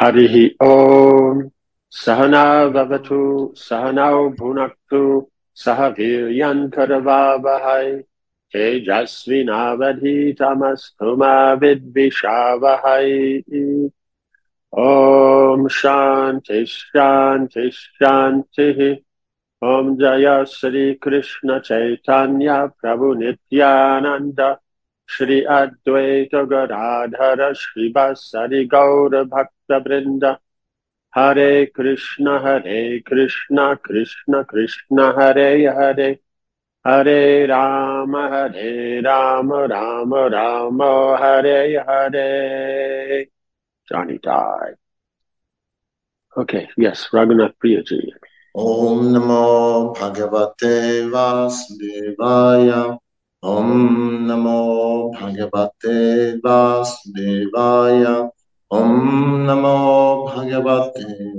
Harihi Om Sahana Vavatu Sahanau Bhunaktu Sahaviryan Karavavahai Tejasvinavadhitamastu Vidvishavahai. Om Shanti Shanti Shanti. Om Jaya Sri Krishna Chaitanya Prabhu Nityananda Shri Advaita Gadadhara Shri Vasari Gaura Bhakta Brinda Hare Krishna Krishna Krishna Hare Hare Hare Rama Rama Rama Hare Hare. Johnny died. Okay, yes, Raghunath Priyaji. Om Namo Bhagavate Vasudevaya. Om Namo Bhagavate Vasudevaya. Om Namo Bhagavate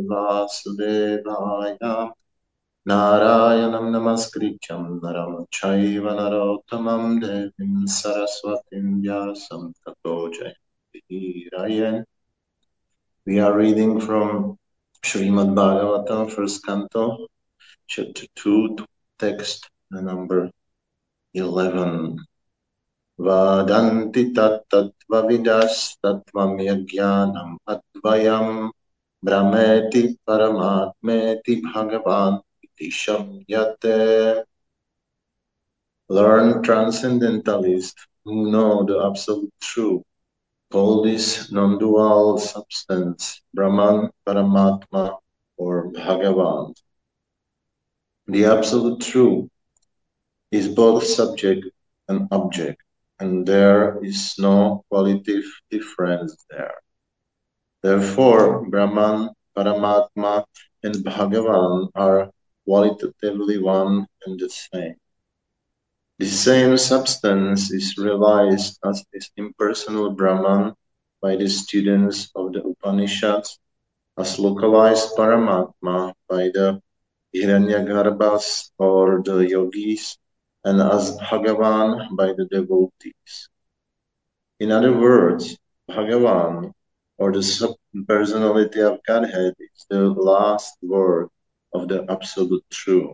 Vasudevaya. Narayanam Namaskrityam Naram Chaiva Narottamam Devim Saraswatim Vyasam Tato Jayati. We are reading from Srimad Bhagavatam, first canto, chapter 2, text number 11. Vadanti tattvavidas tattvam yajnanam advayam brahmeti paramatmeti bhagavan iti shamyate. Learned transcendentalists who know the absolute truth call this non-dual substance Brahman, Paramatma, or Bhagavan. The absolute truth is both subject and object, and there is no qualitative difference there. Therefore, Brahman, Paramatma, and Bhagavan are qualitatively one and the same. The same substance is realized as this impersonal Brahman by the students of the Upanishads, as localized Paramatma by the Hiranyagarbhas or the yogis, and as Bhagavan by the devotees. In other words, Bhagavan, or the subpersonality of Godhead, is the last word of the Absolute Truth.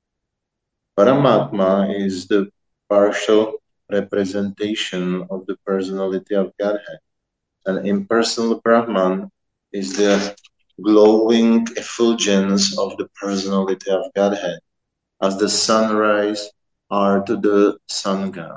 Paramatma is the partial representation of the personality of Godhead, and impersonal Brahman is the glowing effulgence of the personality of Godhead, as the sunrise are to the sun god.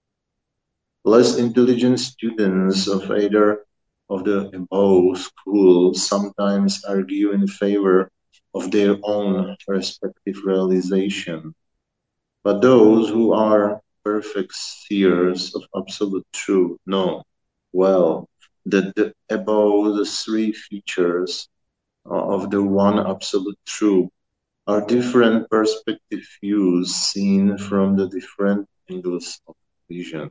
Less intelligent students of either of the above schools sometimes argue in favor of their own respective realization. But those who are perfect seers of absolute truth know well that above the three features of the one absolute truth are different perspective views seen from the different angles of vision.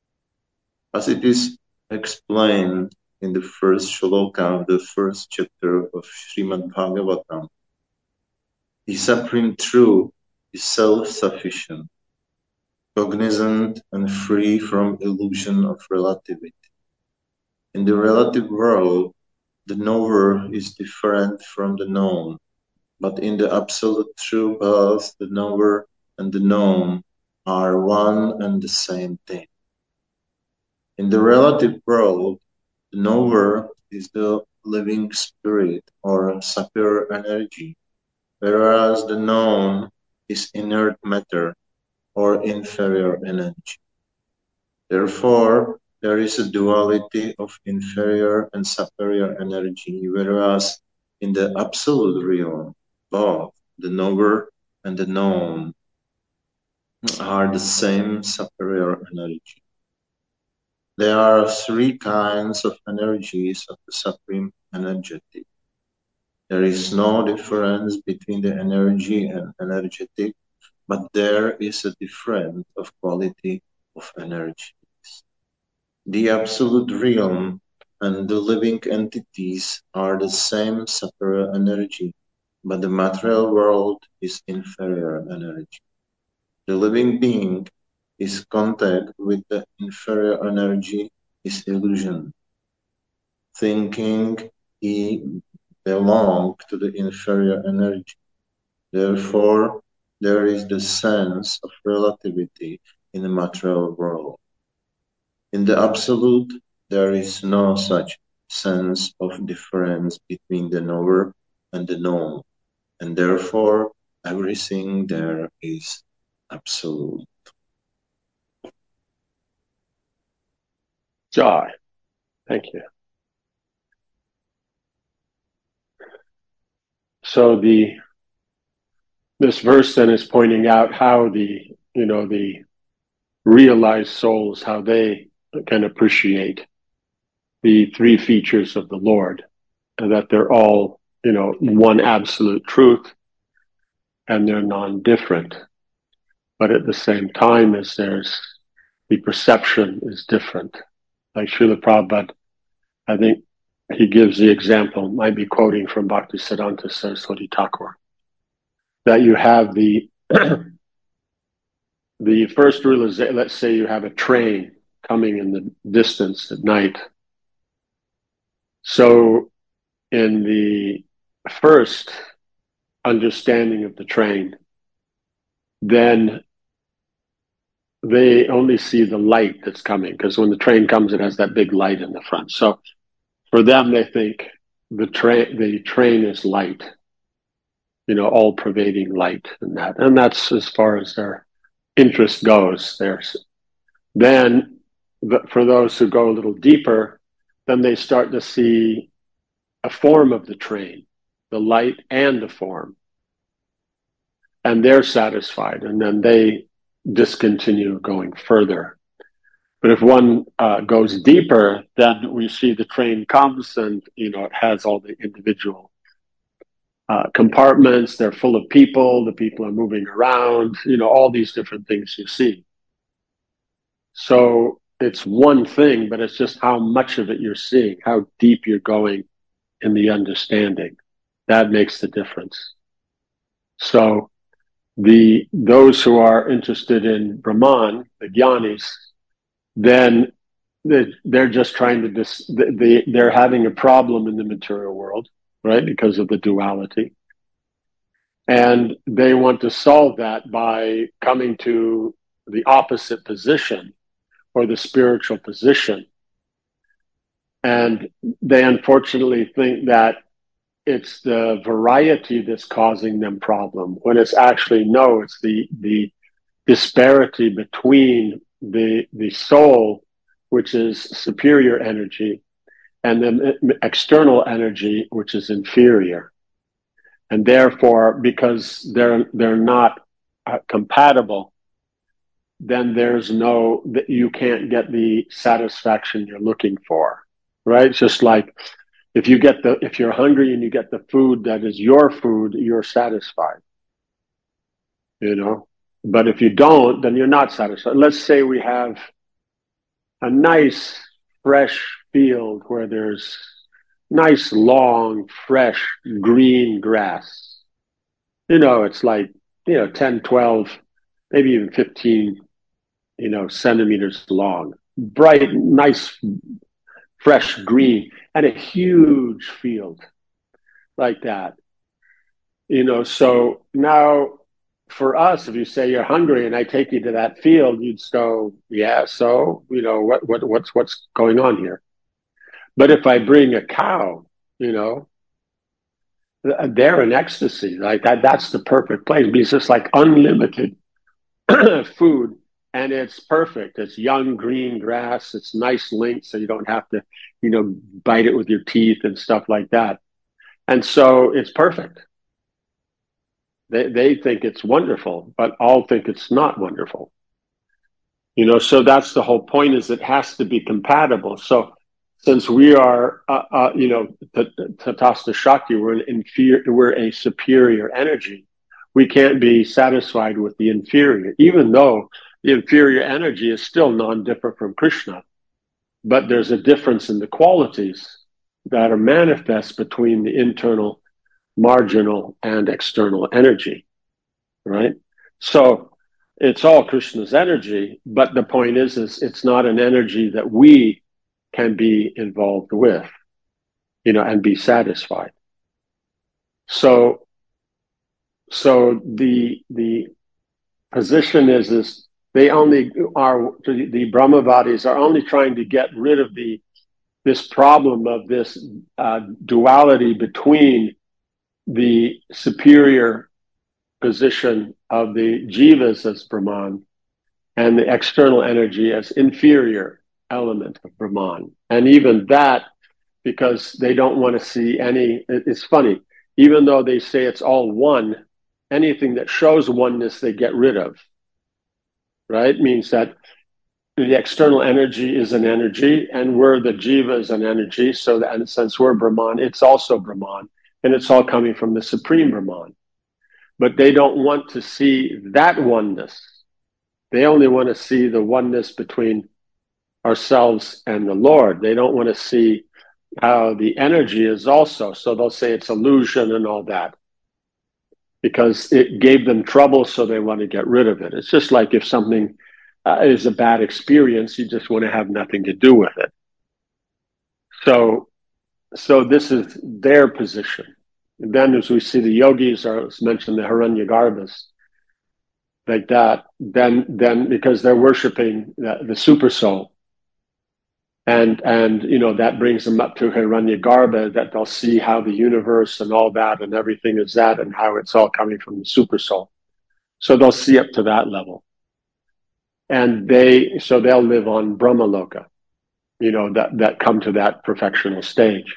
As it is explained in the first shloka of the first chapter of Srimad Bhagavatam, the supreme truth is self-sufficient, cognizant and free from illusion of relativity. In the relative world, the knower is different from the known, but in the absolute truth both the knower and the known are one and the same thing. In the relative world, the knower is the living spirit or superior energy, whereas the known is inert matter or inferior energy. Therefore, there is a duality of inferior and superior energy, whereas in the absolute realm, both the knower and the known are the same superior energy. There are three kinds of energies of the supreme energetic. There is no difference between the energy and energetic, but there is a difference of quality of energies. The absolute realm and the living entities are the same superior energy, but the material world is inferior energy. The living being is contact with the inferior energy is illusion. Thinking he belongs to the inferior energy. Therefore, there is the sense of relativity in the material world. In the absolute, there is no such sense of difference between the knower and the known, and therefore everything there is absolute. Joy. Thank you. So this verse then is pointing out how the realized souls, how they can appreciate the three features of the Lord, and that they're all, one absolute truth, and they're non-different. But at the same time, as the perception is different. Like Srila Prabhupada, I think he gives the example, might be quoting from Bhaktisiddhanta Saraswati Thakur, that you have the first realization. Let's say you have a train coming in the distance at night. So in the first understanding of the train, then they only see the light that's coming, because when the train comes, it has that big light in the front. So for them, they think the train is light, all pervading light, and that's as far as their interest goes. Then for those who go a little deeper, then they start to see a form of the train, the light and the form, and they're satisfied, and then they discontinue going further. But if one goes deeper, then we see the train comes, and it has all the individual compartments. They're full of people. The people are moving around. All these different things you see. So it's one thing, but it's just how much of it you're seeing, how deep you're going in the understanding. That makes the difference. So those who are interested in Brahman, the Jnanis, then they're just trying to they're having a problem in the material world, right? Because of the duality. And they want to solve that by coming to the opposite position, or the spiritual position. And they unfortunately think that it's the variety that's causing them problem, when it's actually, no, it's the disparity between the soul, which is superior energy, and the external energy, which is inferior. And therefore, because they're not compatible, then you can't get the satisfaction you're looking for, right? It's just like if you're hungry and you get the food that is your food, you're satisfied, But if you don't, then you're not satisfied. Let's say we have a nice, fresh field where there's nice, long, fresh, green grass. It's like, 10, 12, maybe even 15, centimeters long. Bright, nice, fresh green, and a huge field like that. So now for us, if you say you're hungry and I take you to that field, you'd go, yeah, so, what's going on here? But if I bring a cow, they're in ecstasy. Like that's the perfect place, because it's just like unlimited food, and it's perfect. It's young green grass. It's nice length, so you don't have to, bite it with your teeth and stuff like that. And so it's perfect. They think it's wonderful, but all think it's not wonderful. So that's the whole point, is it has to be compatible. So since we are, Tatastha Shakti, we're a superior energy, we can't be satisfied with the inferior, even though the inferior energy is still non-different from Krishna. But there's a difference in the qualities that are manifest between the internal, marginal, and external energy, right? So it's all Krishna's energy, but the point is it's not an energy that we can be involved with. and be satisfied. So the position is they only are, the Brahmavadis are only trying to get rid of this problem of this duality between the superior position of the jivas as Brahman and the external energy as inferior element of Brahman. And even that, because they don't want to see it's funny, even though they say it's all one, anything that shows oneness, they get rid of, right? It means that the external energy is an energy, and we're the jiva is an energy. So that, and since we're Brahman, it's also Brahman, and it's all coming from the Supreme Brahman. But they don't want to see that oneness. They only want to see the oneness between ourselves and the Lord. They don't want to see how the energy is also. So they'll say it's illusion and all that, because it gave them trouble, so they want to get rid of it. It's just like if something is a bad experience, you just want to have nothing to do with it. So this is their position. And then as we see the yogis, or let's mention the Hiranyagarbhas, like that, then because they're worshiping the super soul, and that brings them up to Hiranyagarbha, that they'll see how the universe and all that and everything is that, and how it's all coming from the super soul. So they'll see up to that level. And they'll live on Brahmaloka, that come to that perfectional stage.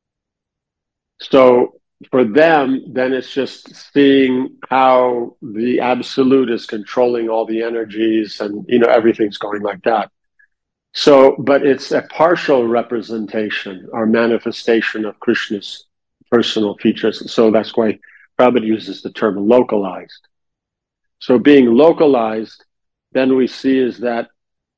So for them, then it's just seeing how the absolute is controlling all the energies, and everything's going like that. So, but it's a partial representation or manifestation of Krishna's personal features. So that's why Prabhupada uses the term localized. So being localized, then we see is that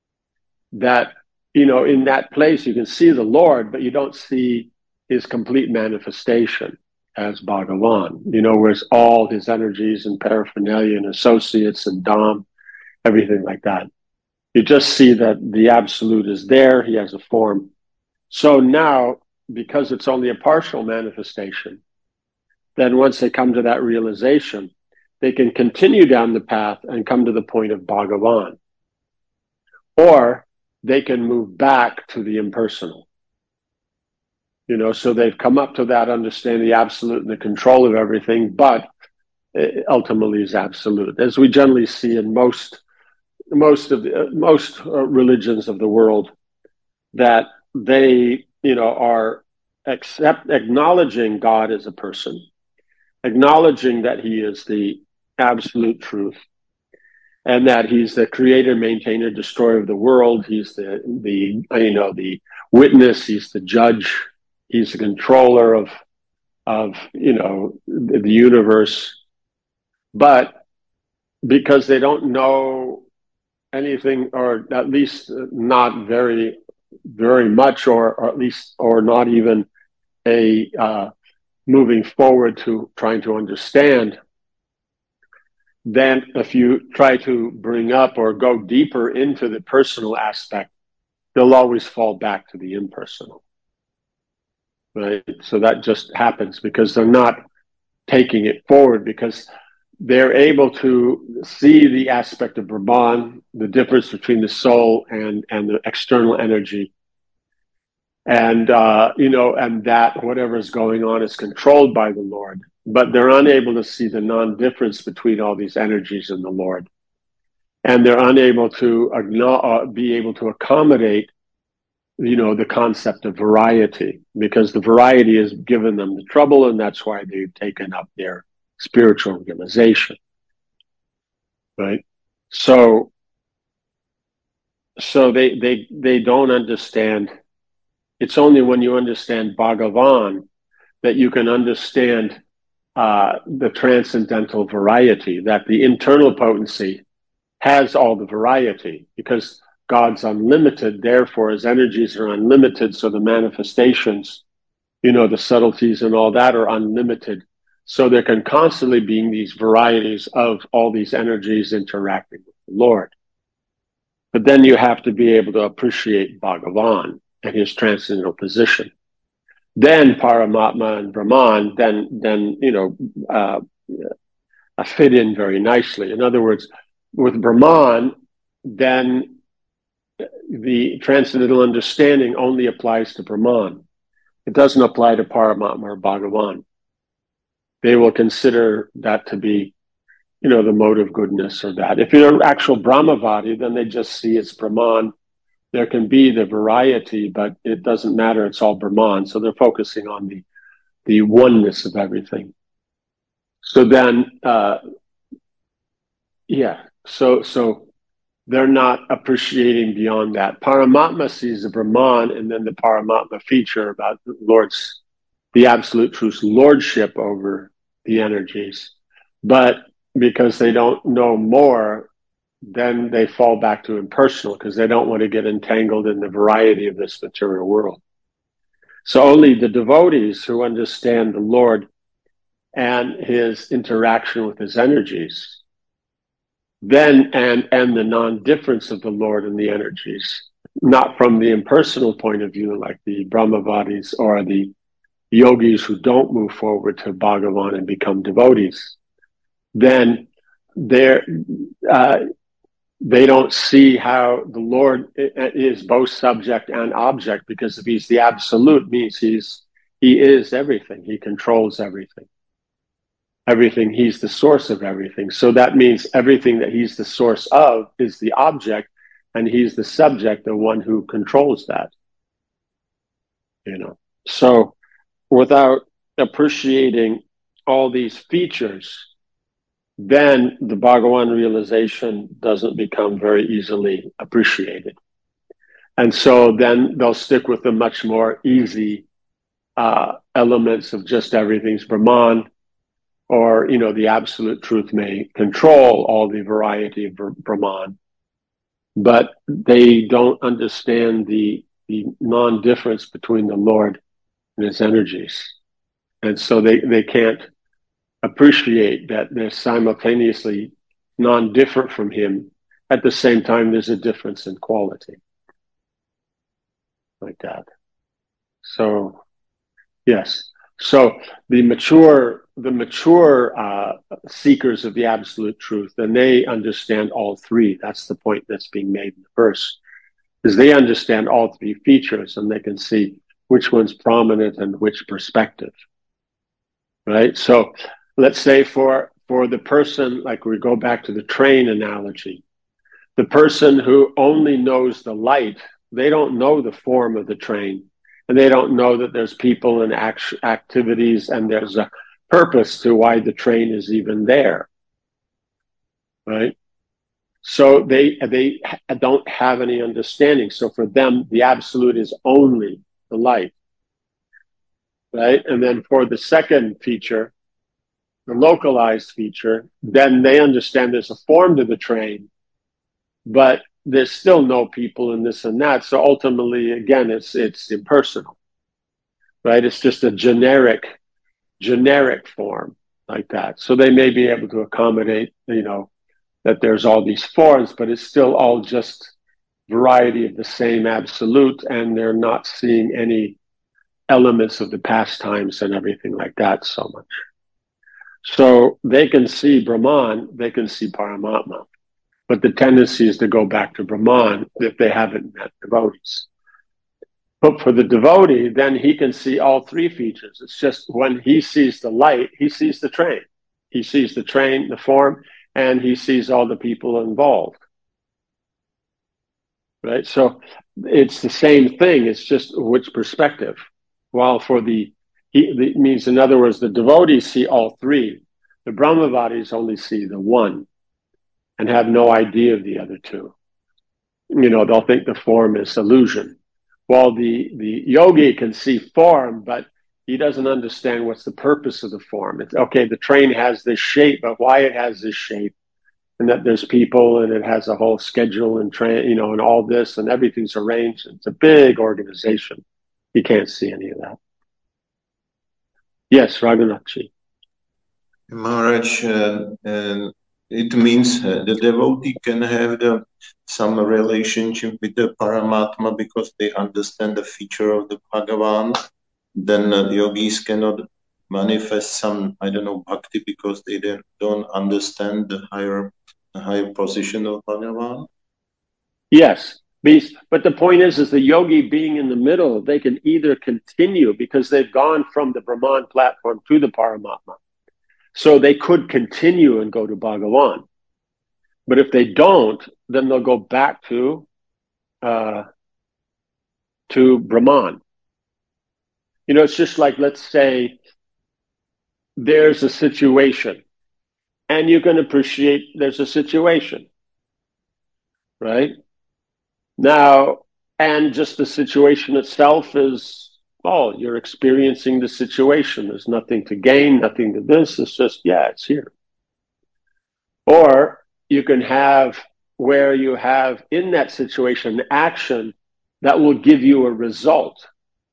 in that place you can see the Lord, but you don't see his complete manifestation as Bhagavan, whereas all his energies and paraphernalia and associates and Dham, everything like that. You just see that the absolute is there, he has a form. So now, because it's only a partial manifestation, then once they come to that realization, they can continue down the path and come to the point of Bhagavan. Or they can move back to the impersonal. So they've come up to that understanding the absolute and the control of everything, but ultimately is absolute, as we generally see in most religions of the world, that they are acknowledging God as a person, acknowledging that he is the absolute truth, and that he's the creator, maintainer, destroyer of the world. He's the witness. He's the judge. He's the controller of the universe. But because they don't know anything, or at least not very, very much, or at least, or not even a moving forward to trying to understand, then if you try to bring up or go deeper into the personal aspect, they'll always fall back to the impersonal. Right? So that just happens because they're not taking it forward, because they're able to see the aspect of Brahman, the difference between the soul and the external energy. And, and that whatever is going on is controlled by the Lord, but they're unable to see the non-difference between all these energies and the Lord. And they're unable to be able to accommodate, the concept of variety, because the variety has given them the trouble, and that's why they've taken up their spiritual realization. Right? So they don't understand. It's only when you understand Bhagavan that you can understand the transcendental variety, that the internal potency has all the variety, because God's unlimited, therefore his energies are unlimited, so the manifestations, the subtleties and all that are unlimited. So there can constantly be these varieties of all these energies interacting with the Lord. But then you have to be able to appreciate Bhagavan and his transcendental position. Then Paramatma and Brahman then fit in very nicely. In other words, with Brahman, then the transcendental understanding only applies to Brahman. It doesn't apply to Paramatma or Bhagavan. They will consider that to be, the mode of goodness or that. If you're an actual Brahmavadi, then they just see it's Brahman. There can be the variety, but it doesn't matter. It's all Brahman. So they're focusing on the oneness of everything. So then, so they're not appreciating beyond that. Paramatma sees the Brahman and then the Paramatma feature about the absolute truth's lordship over the energies. But because they don't know more, then they fall back to impersonal because they don't want to get entangled in the variety of this material world. So only the devotees who understand the Lord and his interaction with his energies, then and the non-difference of the Lord and the energies, not from the impersonal point of view like the Brahmavadis or the yogis who don't move forward to Bhagavan and become devotees, then they don't see how the Lord is both subject and object, because if he's the absolute, means he is everything. He controls everything. He's the source of everything. So that means everything that he's the source of is the object, and he's the subject, the one who controls that. So without appreciating all these features, then the Bhagavan realization doesn't become very easily appreciated. And so then they'll stick with the much more easy elements of just everything's Brahman, or, the absolute truth may control all the variety of Brahman, but they don't understand the non-difference between the Lord and his energies. And so they can't appreciate that they're simultaneously non-different from him. At the same time, there's a difference in quality. Like that. So, yes. So the mature seekers of the absolute truth, and they understand all three. That's the point that's being made in the verse, is they understand all three features, and they can see which one's prominent and which perspective. Right? So let's say for the person, like we go back to the train analogy, the person who only knows the light, they don't know the form of the train, and they don't know that there's people and activities and there's a purpose to why the train is even there, right? So they don't have any understanding. So for them, the absolute is only the light, right? And then for the second feature, the localized feature, then they understand there's a form to the train, but there's still no people in this and that. So ultimately, again, it's impersonal, right? It's just a generic form like that. So they may be able to accommodate, that there's all these forms, but it's still all just variety of the same absolute, and they're not seeing any elements of the pastimes and everything like that so much. So they can see Brahman, they can see Paramatma, but the tendency is to go back to Brahman if they haven't met devotees. But for the devotee, then he can see all three features. It's just when he sees the light, he sees the train. He sees the train, the form, and he sees all the people involved. Right? So it's the same thing. It's just which perspective. While for it means, in other words, the devotees see all three. The Brahmavadis only see the one and have no idea of the other two. They'll think the form is illusion. While the yogi can see form, but he doesn't understand what's the purpose of the form. It's okay, the train has this shape, but why it has this shape, and that there's people and it has a whole schedule and train, and all this and everything's arranged. It's a big organization. You can't see any of that. Yes, Raghunathji. Maharaj, it means the devotee can have some relationship with the Paramatma because they understand the feature of the Bhagavan, then yogis cannot manifest some, I don't know, bhakti because they don't understand the higher position of Bhagavan. Yes. But the point is the yogi being in the middle, they can either continue because they've gone from the Brahman platform to the Paramatma. So they could continue and go to Bhagavan. But if they don't, then they'll go back to Brahman. You know, it's just like, let's say there's a situation and you can appreciate there's a situation, right? Now, and just the situation itself is, oh, you're experiencing the situation. There's nothing to gain, nothing to this. It's just, yeah, it's here. Or you can have where you have in that situation action that will give you a result,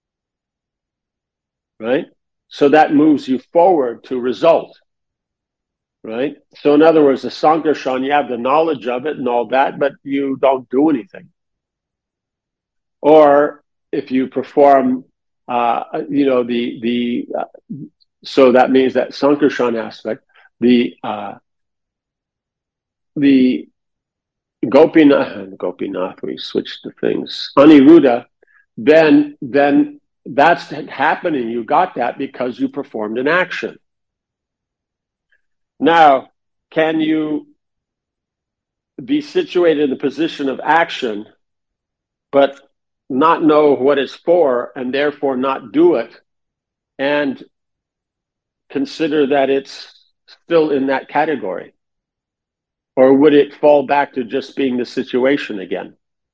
right? So that moves you forward to result, right? So in other words, the Sankarshan, you have the knowledge of it and all that, but you don't do anything. Or if you perform, so that means that Sankarshan aspect, the Gopinath, we switched the things, Aniruddha, then that's happening. You got that because you performed an action. Now, can you be situated in the position of action, but not know what it's for and therefore not do it and consider that it's still in that category? Or would it fall back to just being the situation again?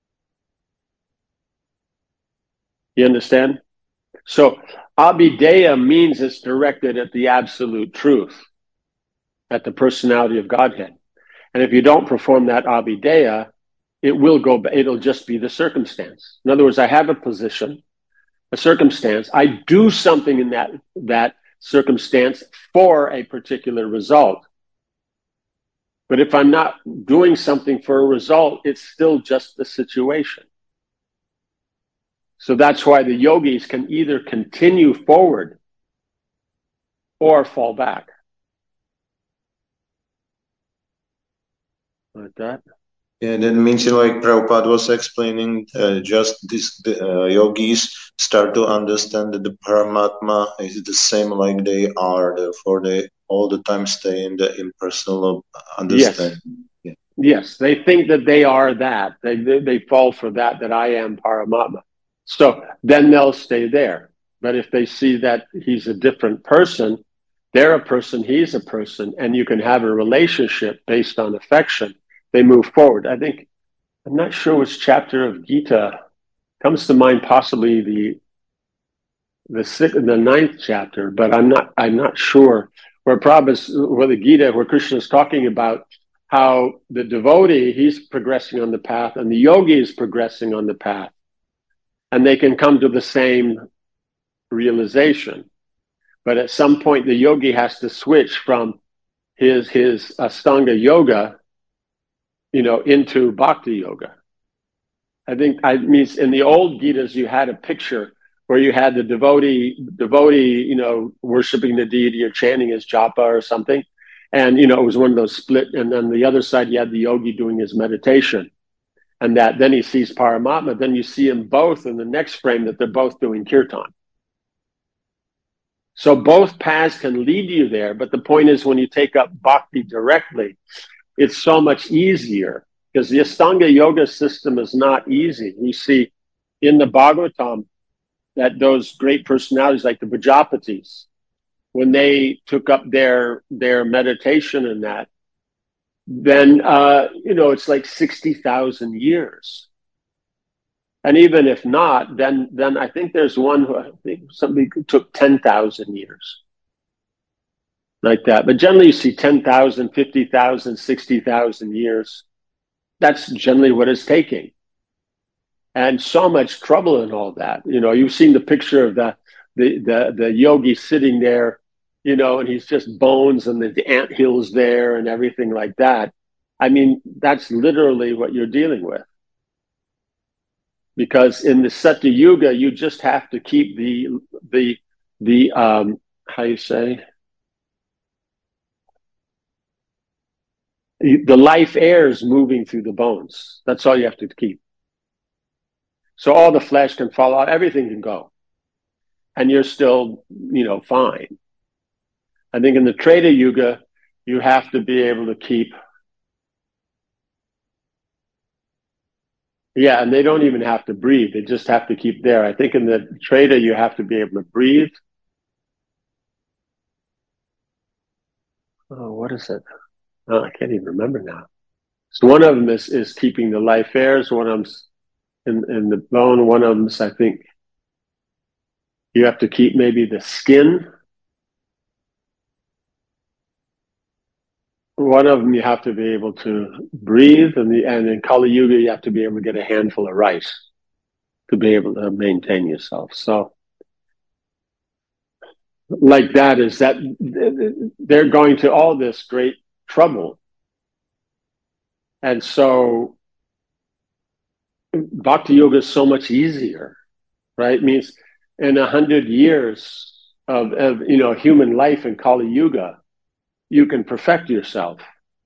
You understand? So Abhideya means it's directed at the absolute truth, at the personality of Godhead. And if you don't perform that Abhideya, it'll just be the circumstance. In other words, I have a position, a circumstance. I do something in that circumstance for a particular result. But if I'm not doing something for a result, it's still just the situation. So that's why the yogis can either continue forward or fall back. Like that. Yeah, that means like Prabhupada was explaining, just this yogis start to understand that the Paramatma is the same like they are, therefore they all the time stay in the impersonal understanding. Yes, yes, they think that they are that. They fall for that I am Paramatma. So then they'll stay there. But if they see that he's a different person, they're a person, he's a person, and you can have a relationship based on affection, they move forward. I'm not sure which chapter of Gita comes to mind, possibly the ninth chapter, but I'm not sure where the Gita, where Krishna is talking about how the devotee, he's progressing on the path and the yogi is progressing on the path, and they can come to the same realization. But at some point, the yogi has to switch from his Astanga yoga, into Bhakti yoga. I mean, in the old Gitas, you had a picture where you had the devotee, worshiping the deity or chanting his japa or something. And, it was one of those split. And then the other side, you had the yogi doing his meditation. And that then he sees Paramatma. Then you see them both in the next frame that they're both doing kirtan. So both paths can lead you there. But the point is, when you take up bhakti directly, it's so much easier because the Astanga yoga system is not easy. We see in the Bhagavatam that those great personalities like the Prajapatis, when they took up their meditation in that, then, it's like 60,000 years. And even if not, then I think there's one who I think somebody took 10,000 years. Like that. But generally you see 10,000, 50,000, 60,000 years. That's generally what it's taking. And so much trouble in all that. You've seen the picture of the yogi sitting there, and he's just bones and the anthills there and everything like that. I mean, that's literally what you're dealing with. because in the Satya Yuga, you just have to keep the how you say, the life airs moving through the bones. That's all you have to keep. So all the flesh can fall out, everything can go, and you're still, fine. I think in the Treta Yuga, you have to be able to keep. Yeah, and they don't even have to breathe. They just have to keep there. I think in the Treta, you have to be able to breathe. Oh, what is it? Oh, I can't even remember now. So one of them is keeping the life airs. One of them's in the bone. One of them's, I think, you have to keep maybe the skin. One of them you have to be able to breathe, and in Kali Yuga you have to be able to get a handful of rice to be able to maintain yourself. So, like that is that they're going to all this great trouble, and so Bhakti Yoga is so much easier, right? It means in 100 years of human life in Kali Yuga, you can perfect yourself.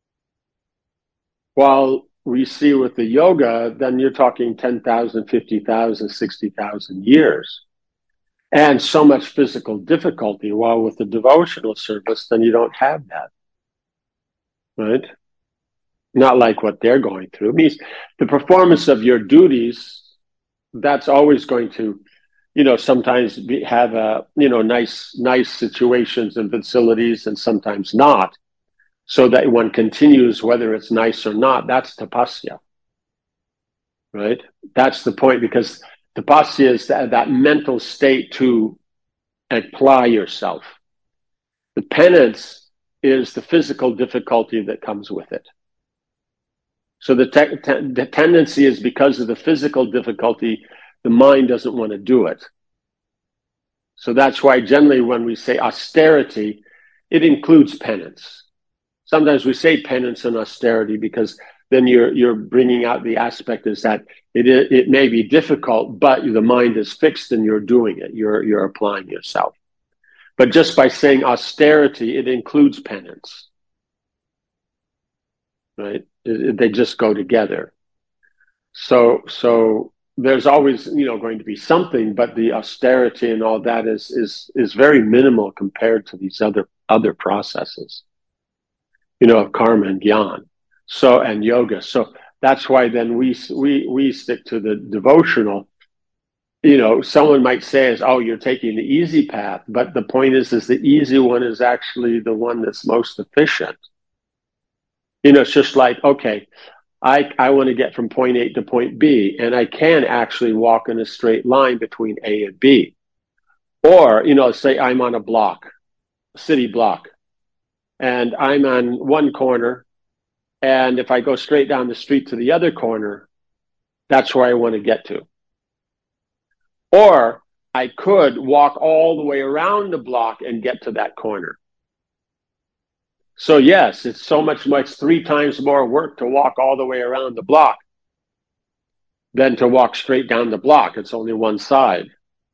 While we see with the yoga, then you're talking 10,000, 50,000, 60,000 years. And so much physical difficulty. While with the devotional service, then you don't have that. Right? Not like what they're going through. It means the performance of your duties, that's always going to, sometimes have nice situations and facilities, and sometimes not. So that one continues whether it's nice or not. That's tapasya, right? That's the point, because tapasya is that mental state to apply yourself. The penance is the physical difficulty that comes with it. So the tendency is, because of the physical difficulty, the mind doesn't want to do it. So that's why generally when we say austerity, it includes penance. Sometimes we say penance and austerity because then you're bringing out the aspect is that it may be difficult, but the mind is fixed and you're doing it. You're applying yourself. But just by saying austerity, it includes penance, right? They just go together. So there's always going to be something, but the austerity and all that is very minimal compared to these other processes. Karma and Gyan, and yoga. So that's why then we stick to the devotional. Someone might say "Oh, you're taking the easy path," but the point is the easy one is actually the one that's most efficient. It's just like, okay, I want to get from point A to point B, and I can actually walk in a straight line between A and B. Or, say I'm on a city block, and I'm on one corner, and if I go straight down the street to the other corner, that's where I want to get to. Or I could walk all the way around the block and get to that corner. So yes, it's so much 3 times more work to walk all the way around the block than to walk straight down the block. It's only one side.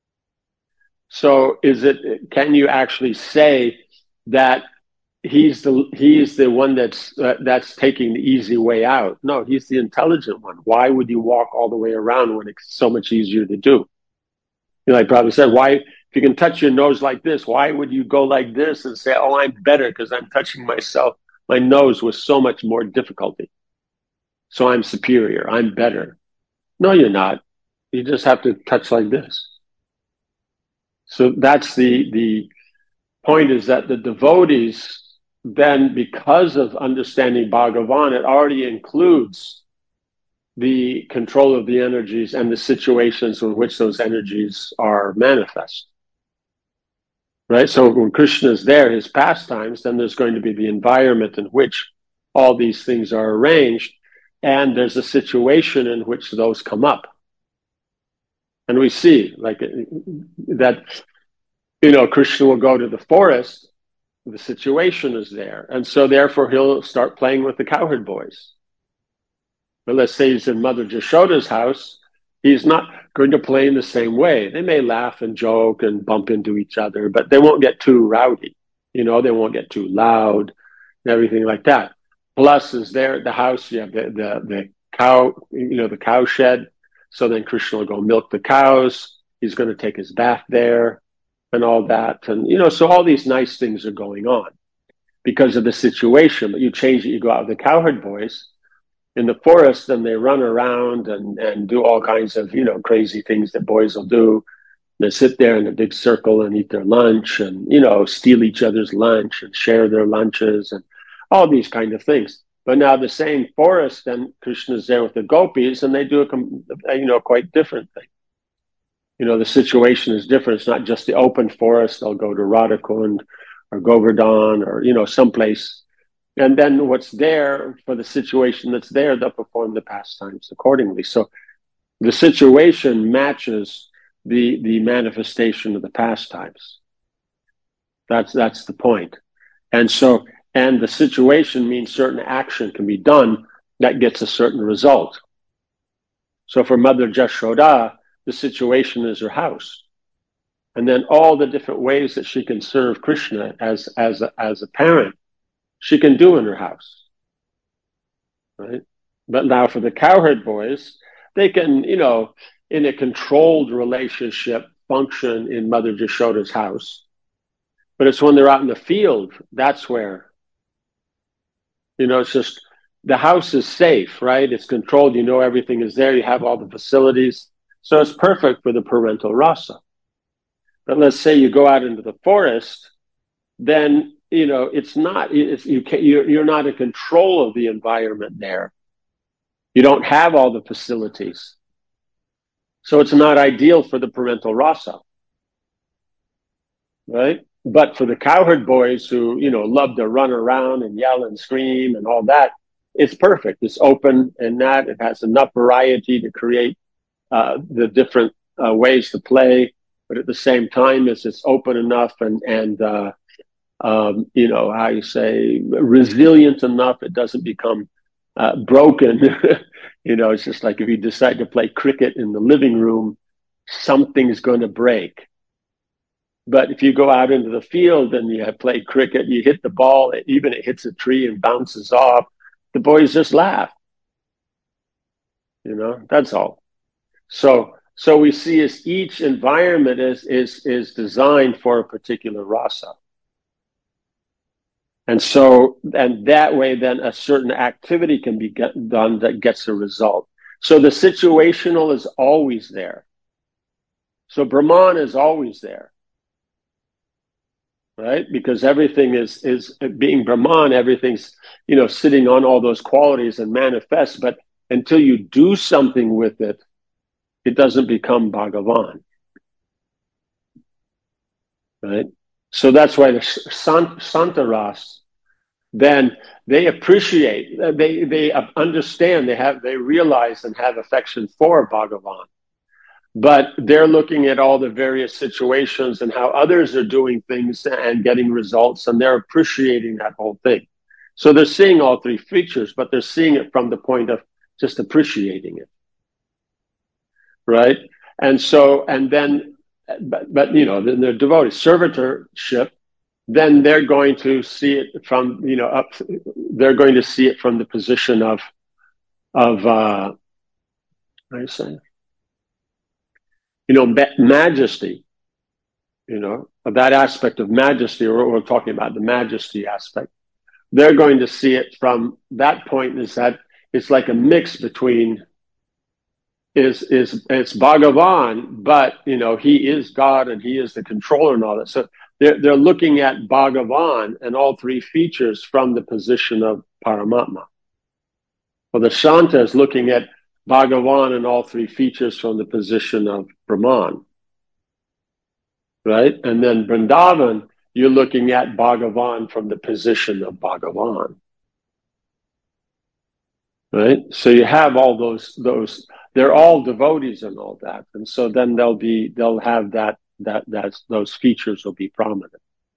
So can you actually say that he's the one that's taking the easy way out? No, he's the intelligent one. Why would you walk all the way around when it's so much easier to do? Like Prabhupada said, why, if you can touch your nose like this, why would you go like this and say, "Oh, I'm better because I'm touching my nose with so much more difficulty. So I'm superior, I'm better." No, you're not. You just have to touch like this. So that's the point, is that the devotees then, because of understanding Bhagavan, it already includes the control of the energies and the situations in which those energies are manifest. Right? So when Krishna is there, his pastimes, then there's going to be the environment in which all these things are arranged, and there's a situation in which those come up. And we see like that, Krishna will go to the forest, the situation is there, and so therefore he'll start playing with the cowherd boys. But let's say he's in Mother Jashoda's house, He's not going to play in the same way. They may laugh and joke and bump into each other, but they won't get too rowdy. They won't get too loud and everything like that. Plus, is there at the house, you have the cow, the cow shed. So then Krishna will go milk the cows. He's going to take his bath there and all that. And, so all these nice things are going on because of the situation. But you change it, you go out with the cowherd boys in the forest, and they run around and do all kinds of, crazy things that boys will do. They sit there in a big circle and eat their lunch and, steal each other's lunch and share their lunches and all these kind of things. But now the same forest, and Krishna's there with the gopis, and they do a quite different thing. The situation is different. It's not just the open forest. They'll go to Radhakund or Govardhan or, someplace. And then what's there for the situation that's there, they'll perform the pastimes accordingly. So the situation matches the manifestation of the pastimes. That's the point. And the situation means certain action can be done that gets a certain result. So for Mother Jashoda, the situation is her house. And then all the different ways that she can serve Krishna as a parent, she can do in her house. Right? But now for the cowherd boys, they can, in a controlled relationship, function in Mother Jashoda's house. But it's when they're out in the field, that's where, it's just, the house is safe, right? It's controlled, everything is there, you have all the facilities. So it's perfect for the parental rasa. But let's say you go out into the forest, then, it's not, you're not in control of the environment there. You don't have all the facilities. So it's not ideal for the parental rasa, right? But for the cowherd boys who, love to run around and yell and scream and all that, it's perfect. It's open and that it has enough variety to create the different ways to play, but at the same time, it's open enough and how you say, resilient enough. It doesn't become broken. It's just like if you decide to play cricket in the living room, something's going to break. But if you go out into the field and you play cricket, you hit the ball, even it hits a tree and bounces off, the boys just laugh. That's all. So we see as each environment is designed for a particular rasa. And that way then a certain activity can be done that gets a result. So the situational is always there. So Brahman is always there. Right? Because everything is being Brahman, everything's, sitting on all those qualities and manifests, but until you do something with it, it doesn't become Bhagavan. Right? So that's why the Santaras, then they appreciate, they understand, they realize and have affection for Bhagavan. But they're looking at all the various situations and how others are doing things and getting results, and they're appreciating that whole thing. So they're seeing all three features, but they're seeing it from the point of just appreciating it. Right? And then then their devotee servitorship, then they're going to see it from, they're going to see it from the position of how do you say? Majesty, of that aspect of majesty, or we're talking about the majesty aspect. They're going to see it from that point is that it's like a mix between it's Bhagavan, but he is God and he is the controller and all that. So they're looking at Bhagavan and all three features from the position of Paramatma. Well, the Shanta is looking at Bhagavan and all three features from the position of Brahman. Right? And then Vrindavan, you're looking at Bhagavan from the position of Bhagavan. Right? So you have all those, they're all devotees and all that. And so then they'll have those features will be prominent.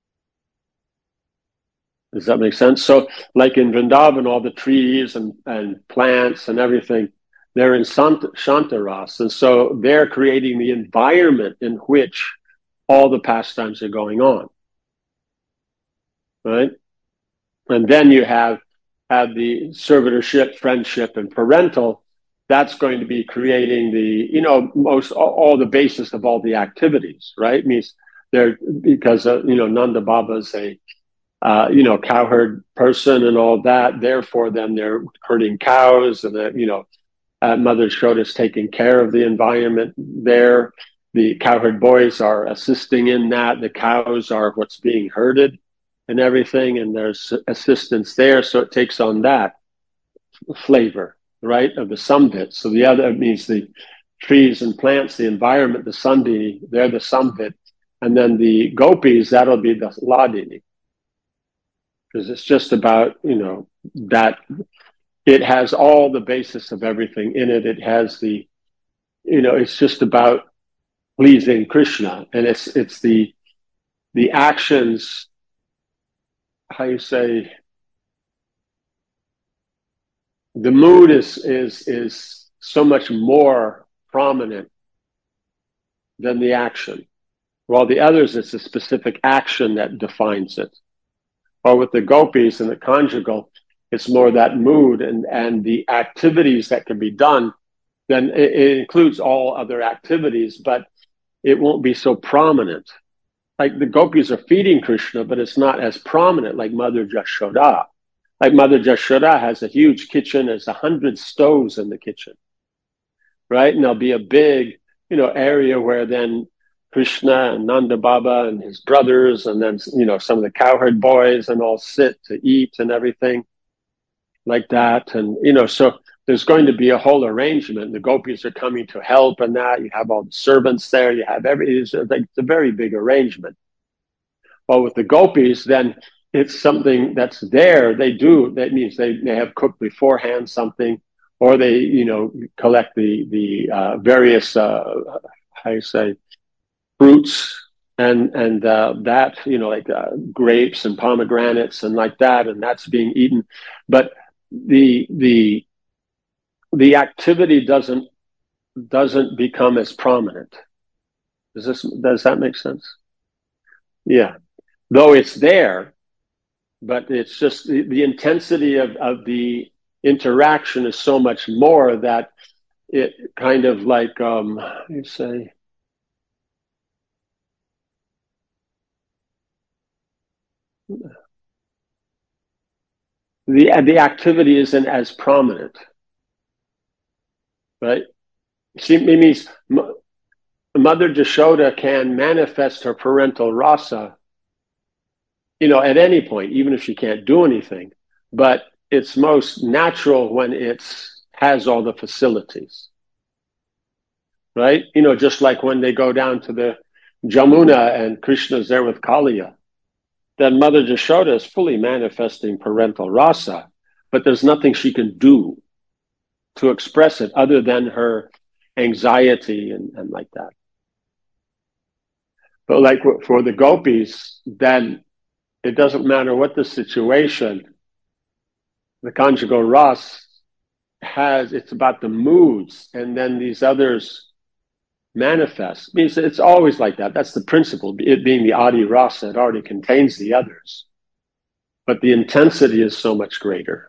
Does that make sense? So like in Vrindavan, all the trees and plants and everything, They're in Shantaras. And so they're creating the environment in which all the pastimes are going on. Right? And then you have the servitorship, friendship, and parental. That's going to be creating the, all the basis of all the activities, right? It means they're, because, Nanda Baba is a, cowherd person and all that. Therefore, then they're herding cows, and Mother Yashoda is taking care of the environment there. The cowherd boys are assisting in that. The cows are what's being herded and everything, and there's assistance there. So it takes on that flavor, right, of the samvit. So the other means the trees and plants, the environment, the sandhini, they're the samvit. And then the gopis, that'll be the ladini. Because it's just about, that it has all the basis of everything in it. It has the, it's just about pleasing Krishna. And it's the actions, how you say, the mood is so much more prominent than the action. While the others, it's a specific action that defines it. Or with the gopis and the conjugal, it's more that mood and the activities that can be done. Then it includes all other activities, but it won't be so prominent. Like the gopis are feeding Krishna, but it's not as prominent like Mother Yashoda. Like Mother Yashoda has a huge kitchen. There's 100 stoves in the kitchen, right? And there'll be a big, area where then Krishna and Nanda Baba and his brothers, and then, some of the cowherd boys and all sit to eat and everything like that. And, so there's going to be a whole arrangement. The gopis are coming to help and that. You have all the servants there. You have it's a very big arrangement. Well, with the gopis, then it's something that's there. That means they have cooked beforehand something, or they, collect the various, how you say, fruits and that, like grapes and pomegranates and like that, and that's being eaten. But the activity doesn't become as prominent. Does that make sense? Yeah. Though it's there, but it's just the intensity of the interaction is so much more that it kind of like, you say, the activity isn't as prominent, right? See, it means Mother Yashoda can manifest her parental rasa, at any point, even if she can't do anything. But it's most natural when it has all the facilities, right? Just like when they go down to the Jamuna and Krishna's there with Kaliya, then Mother Yashoda is fully manifesting parental rasa, but there's nothing she can do to express it other than her anxiety and like that. But like for the gopis, then it doesn't matter what the situation, the conjugal ras it's about the moods, and then these others manifest. It means it's always like that. That's the principle, it being the adi rasa, it already contains the others. But the intensity is so much greater.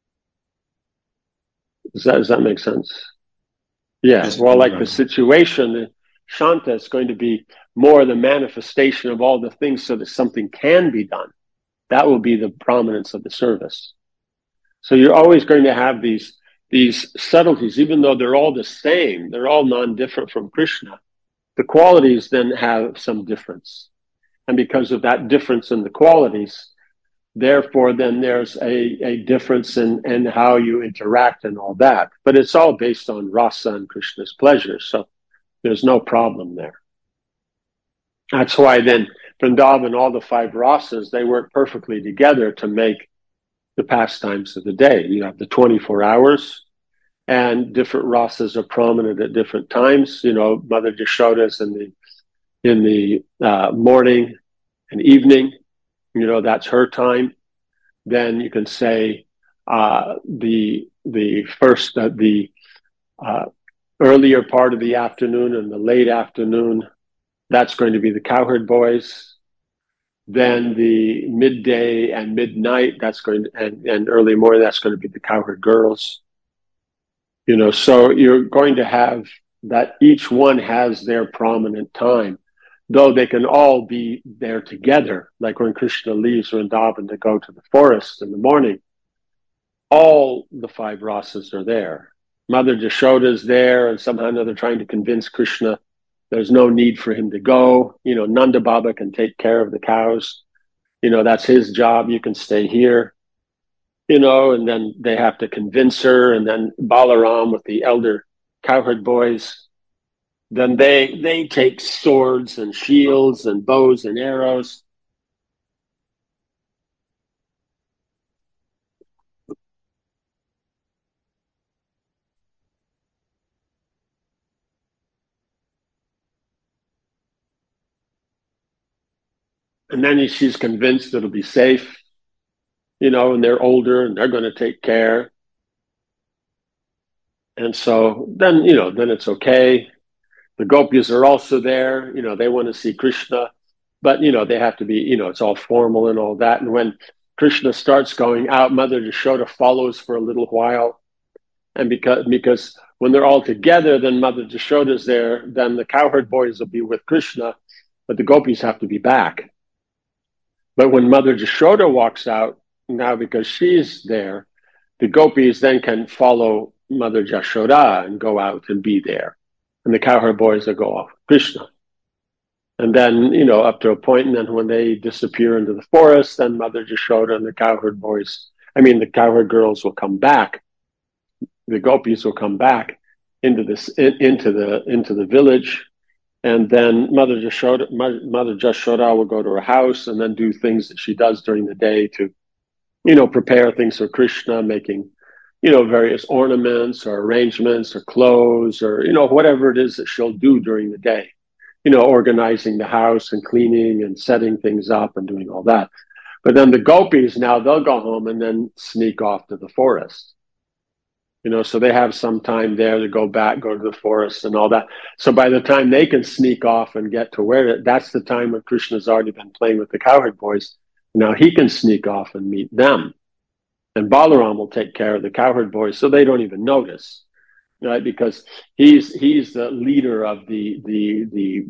Does that make sense? Yeah. Yes, well, like the situation, Shanta is going to be more the manifestation of all the things so that something can be done. That will be the prominence of the service. So you're always going to have these subtleties, even though they're all the same, they're all non-different from Krishna. The qualities then have some difference. And because of that difference in the qualities, therefore, then there's a difference in how you interact and all that. But it's all based on rasa and Krishna's pleasure. So there's no problem there. That's why then Vrindavan, all the 5 rasas, they work perfectly together to make the pastimes of the day. You have the 24 hours, and different rasas are prominent at different times. Mother Yashoda is in the morning and evening. That's her time. Then you can say the first uh, earlier part of the afternoon and the late afternoon, that's going to be the cowherd boys. Then the midday and midnight, that's going to, and early morning, that's going to be the cowherd girls. So you're going to have that each one has their prominent time, though they can all be there together. Like when Krishna leaves Vrindavan to go to the forest in the morning, all the five rasas are there. Mother Jashoda is there, and somehow or another trying to convince Krishna there's no need for him to go. Nanda Baba can take care of the cows. That's his job. You can stay here. And then they have to convince her. And then Balaram with the elder cowherd boys, then they take swords and shields and bows and arrows. And then she's convinced it'll be safe, and they're older and they're going to take care. And so then, then it's okay. The gopis are also there. They want to see Krishna, but, they have to be, it's all formal and all that. And when Krishna starts going out, Mother Yashoda follows for a little while. And because when they're all together, then Mother Yashoda's there, then the cowherd boys will be with Krishna, but the gopis have to be back. But when Mother Yashoda walks out, now because she's there, the gopis then can follow Mother Yashoda and go out and be there. And the cowherd boys will go off Krishna. And then, up to a point, and then when they disappear into the forest, then Mother Yashoda and the cowherd the cowherd girls will come back. The gopis will come back into the village. And then Mother Yashoda will go to her house and then do things that she does during the day to, prepare things for Krishna, making, various ornaments or arrangements or clothes or, whatever it is that she'll do during the day, organizing the house and cleaning and setting things up and doing all that. But then the gopis, now they'll go home and then sneak off to the forest. So they have some time there to go to the forest and all that. So by the time they can sneak off and get to that's the time when Krishna's already been playing with the cowherd boys. Now he can sneak off and meet them. And Balaram will take care of the cowherd boys so they don't even notice, right? Because he's the leader of the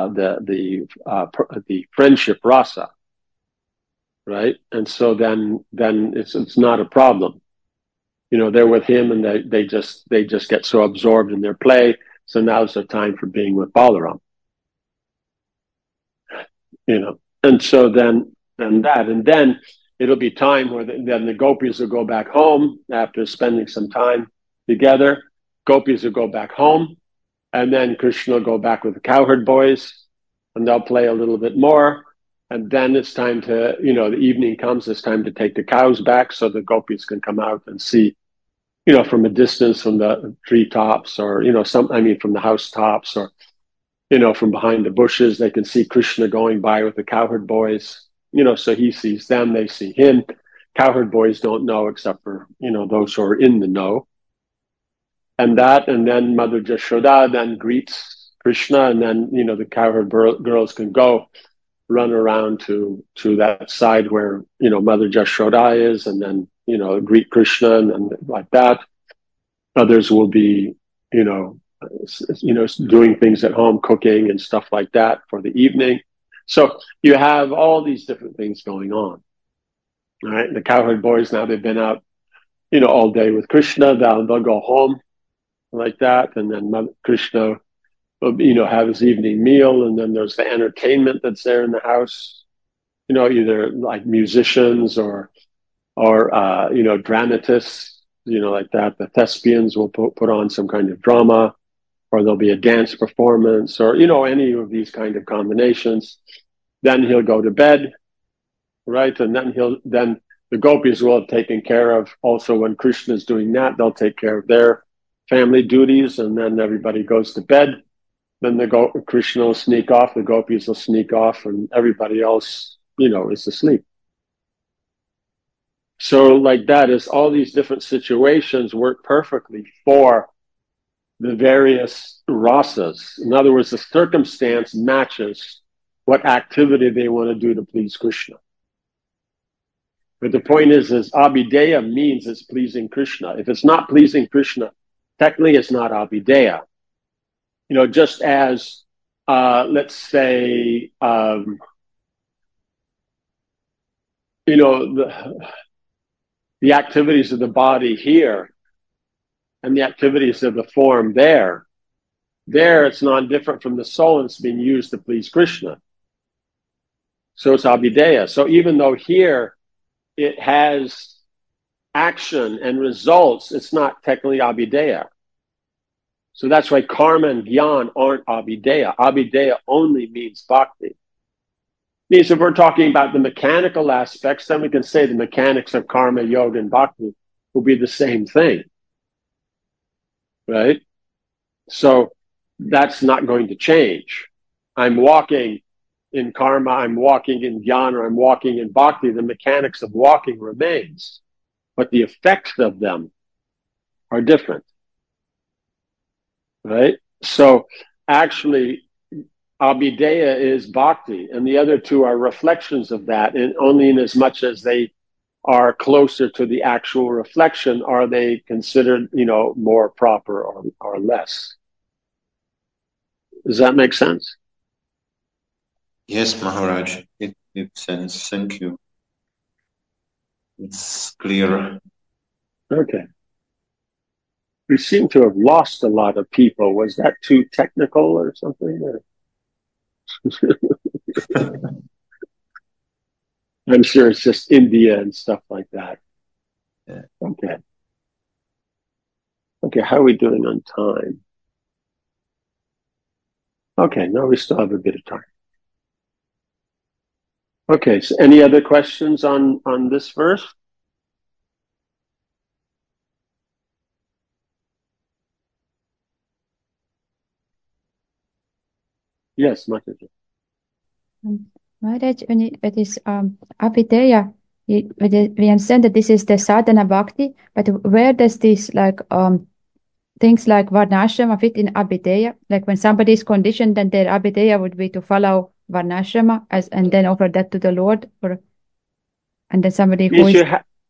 friendship rasa, right? And so then it's not a problem. They're with him and they just get so absorbed in their play. So now's the time for being with Balaram. And so then it'll be time where then the gopis will go back home after spending some time together. Gopis will go back home, and then Krishna will go back with the cowherd boys, and they'll play a little bit more. And then it's time to, the evening comes, it's time to take the cows back so the gopis can come out and see, from a distance from the treetops or, from the housetops or, from behind the bushes, they can see Krishna going by with the cowherd boys, so he sees them, they see him. Cowherd boys don't know except for, those who are in the know. And then Mother Jashoda then greets Krishna, and then, the cowherd girls can go run around to that side where, Mother Jashoda is, and then, greet Krishna and like that. Others will be, doing things at home, cooking and stuff like that for the evening. So you have all these different things going on. All right. The cowherd boys, now they've been out, all day with Krishna. They'll go home like that. And then Krishna will, have his evening meal. And then there's the entertainment that's there in the house, either like musicians or dramatists, like that. The thespians will put on some kind of drama, or there'll be a dance performance, or, any of these kind of combinations. Then he'll go to bed, right? And then the gopis will have taken care of also when Krishna's doing that, they'll take care of their family duties, and then everybody goes to bed. Then Krishna will sneak off, the gopis will sneak off, and everybody else, is asleep. So like that is all these different situations work perfectly for the various rasas. In other words, the circumstance matches what activity they want to do to please Krishna. But the point is abhideya means it's pleasing Krishna. If it's not pleasing Krishna, technically it's not abhideya. Just as, let's say, the activities of the body here and the activities of the form there it's non-different from the soul, and it's being used to please Krishna. So it's abhideya. So even though here it has action and results, it's not technically abhideya. So that's why karma and gyan aren't abhideya. Abhideya only means bhakti. Means if we're talking about the mechanical aspects, then we can say the mechanics of karma, yoga, and bhakti will be the same thing. Right? So that's not going to change. I'm walking in karma, I'm walking in jnana, or I'm walking in bhakti. The mechanics of walking remains, but the effects of them are different. Right? So actually, abhideya is bhakti, and the other two are reflections of that, and only in as much as they are closer to the actual reflection are they considered, more proper or less. Does that make sense? Yes, Maharaj, it makes sense. Thank you. It's clear. Okay. We seem to have lost a lot of people. Was that too technical or something? I'm sure it's just India and stuff like that. Yeah. Okay. Okay, how are we doing on time? Okay, no, we still have a bit of time. Okay, so any other questions on this verse? Yes, Mataji. Maharaj, when it is abhideya, we understand that this is the sadhana bhakti, but where does this things like varnashrama fit in abhideya? Like when somebody is conditioned, then their abhideya would be to follow varnashrama and then offer that to the Lord, and then somebody who is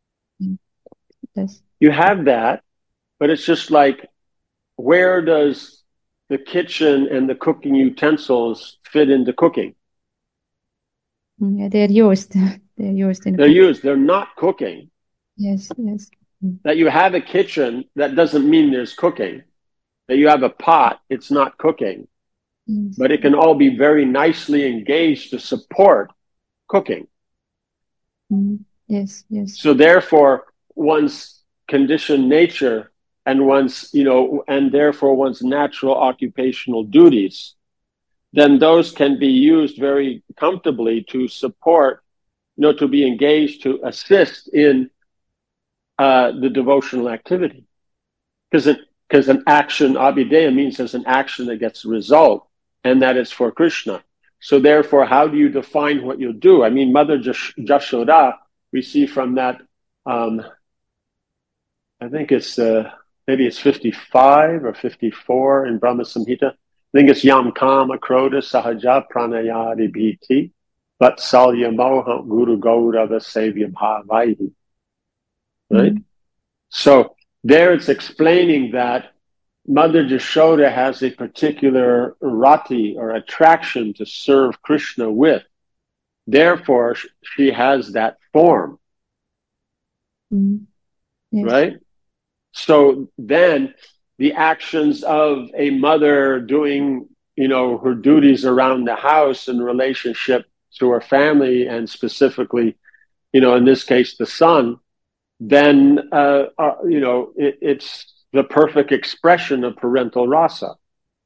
you have that, but it's just like, where does the kitchen and the cooking utensils fit into cooking? Yeah, they're used. They're used. They're not cooking. Yes, yes. That you have a kitchen, that doesn't mean there's cooking. That you have a pot, it's not cooking. Yes. But it can all be very nicely engaged to support cooking. Yes, yes. So therefore, one's conditioned nature and and therefore one's natural occupational duties, then those can be used very comfortably to support, to be engaged, to assist in the devotional activity. Because an action, abhideya, means there's an action that gets a result, and that is for Krishna. So therefore, how do you define what you'll do? I mean, Mother Jashoda, we see from that, I think it's maybe it's 55 or 54 in Brahma Samhita. I think it's Yam Kama Kroda Sahaja Pranayadi Bhiti Vatsalya Moha Guru Gaurava Sevya Bhavaihi. Right? So there it's explaining that Mother Jashoda has a particular rati or attraction to serve Krishna with. Therefore, she has that form. Yes. Right? So then the actions of a mother doing, her duties around the house in relationship to her family, and specifically, in this case, the son, then, it's the perfect expression of parental rasa.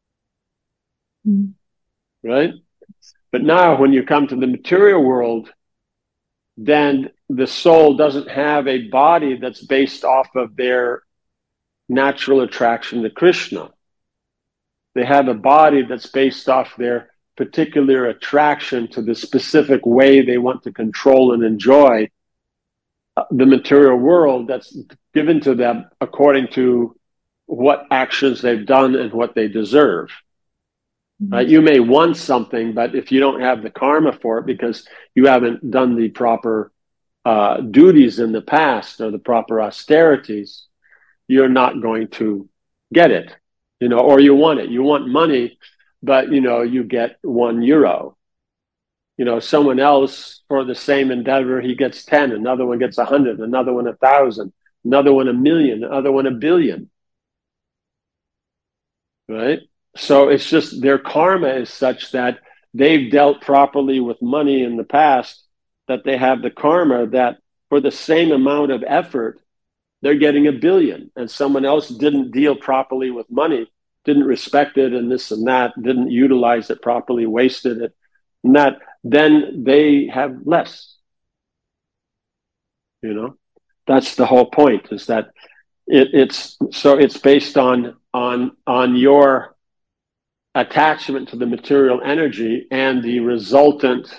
Right? But now when you come to the material world, then the soul doesn't have a body that's based off of their natural attraction to Krishna. They have a body that's based off their particular attraction to the specific way they want to control and enjoy the material world that's given to them according to what actions they've done and what they deserve. Right? You may want something, but if you don't have the karma for it because you haven't done the proper duties in the past or the proper austerities, you're not going to get it, or you want it. You want money, but, you get €1. Someone else for the same endeavor, he gets 10, another one gets 100, another one 1,000, another one 1,000,000, another one 1,000,000,000. Right? So it's just their karma is such that they've dealt properly with money in the past, that they have the karma that for the same amount of effort, they're getting 1,000,000,000, and someone else didn't deal properly with money, didn't respect it and this and that, didn't utilize it properly, wasted it, and that, then they have less. That's the whole point, is that it's based on your attachment to the material energy and the resultant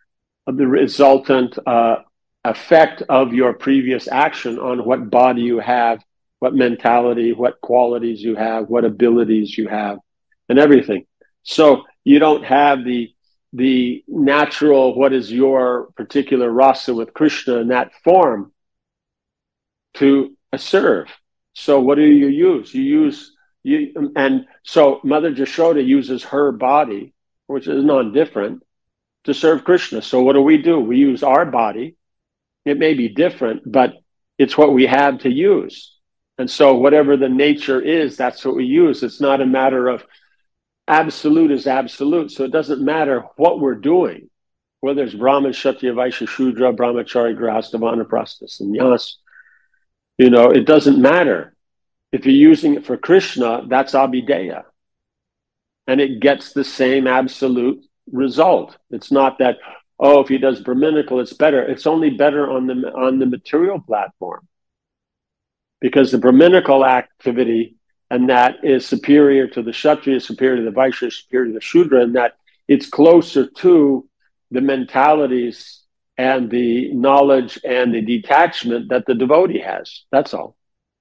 effect of your previous action on what body you have, what mentality, what qualities you have, what abilities you have, and everything. So you don't have the natural, what is your particular rasa with Krishna in that form to serve. So what do you use? And so Mother Jashoda uses her body, which is non-different, to serve Krishna. So what do? We use our body. It may be different, but it's what we have to use. And so whatever the nature is, that's what we use. It's not a matter of absolute is absolute. So it doesn't matter what we're doing, whether it's Brahman, Kshatriya, Vaishya, Shudra, Brahmachari, Grihastha, Vanaprastha, Sannyas. It doesn't matter. If you're using it for Krishna, that's Abhideya. And it gets the same absolute result. It's not that, if he does Brahminical, it's better. It's only better on the material platform. Because the Brahminical activity, and that is superior to the Kshatriya, superior to the Vaishya, superior to the Shudra, and that it's closer to the mentalities and the knowledge and the detachment that the devotee has. That's all.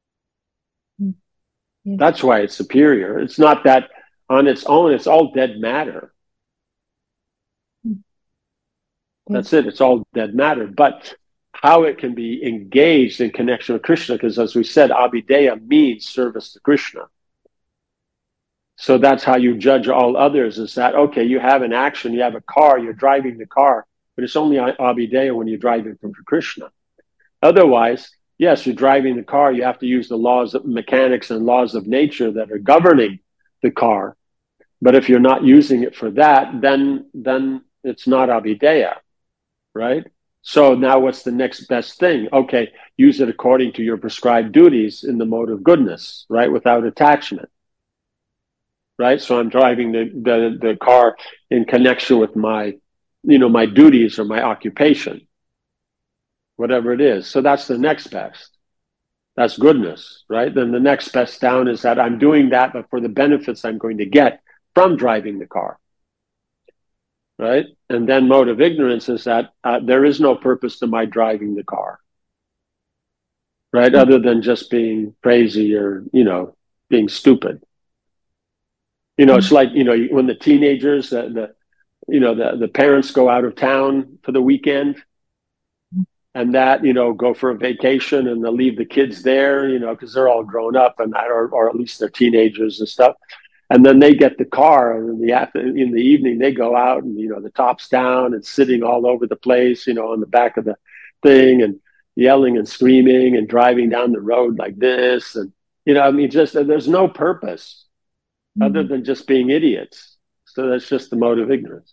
Yes. That's why it's superior. It's not that on its own, it's all dead matter. Yes. That's it. It's all dead matter. But how it can be engaged in connection with Krishna, because as we said, Abhideya means service to Krishna. So that's how you judge all others, is that, okay, you have an action, you have a car, you're driving the car, but it's only Abhideya when you're driving from Krishna. Otherwise, yes, you're driving the car, you have to use the laws of mechanics and laws of nature that are governing the car. But if you're not using it for that, then it's not Abhideya, right? So now what's the next best thing? Okay, use it according to your prescribed duties in the mode of goodness, right? Without attachment, right? So I'm driving the car in connection with my duties or my occupation, whatever it is. So that's the next best. That's goodness, right? Then the next best down is that I'm doing that, but for the benefits I'm going to get from driving the car. Right? And then mode of ignorance is that there is no purpose to my driving the car. Right? Other than just being crazy or, being stupid. It's like, when the teenagers, the parents go out of town for the weekend and that, go for a vacation and they'll leave the kids there, because they're all grown up and or at least they're teenagers and stuff. And then they get the car, and in the evening they go out, and the top's down and sitting all over the place, on the back of the thing, and yelling and screaming and driving down the road like this, and just there's no purpose other than just being idiots. So that's just the mode of ignorance,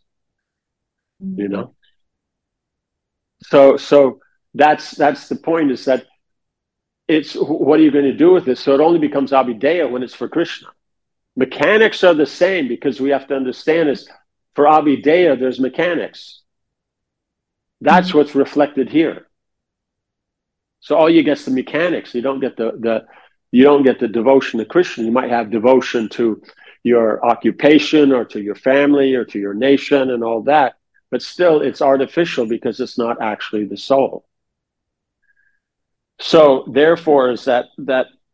So that's the point, is that it's what are you going to do with this? So it only becomes Abhideya when it's for Krishna. Mechanics are the same, because we have to understand is for Abhideya, there's mechanics. That's what's reflected here. So all you get is the mechanics. You don't get the devotion to Krishna. You might have devotion to your occupation or to your family or to your nation and all that, but still it's artificial because it's not actually the soul. So therefore is that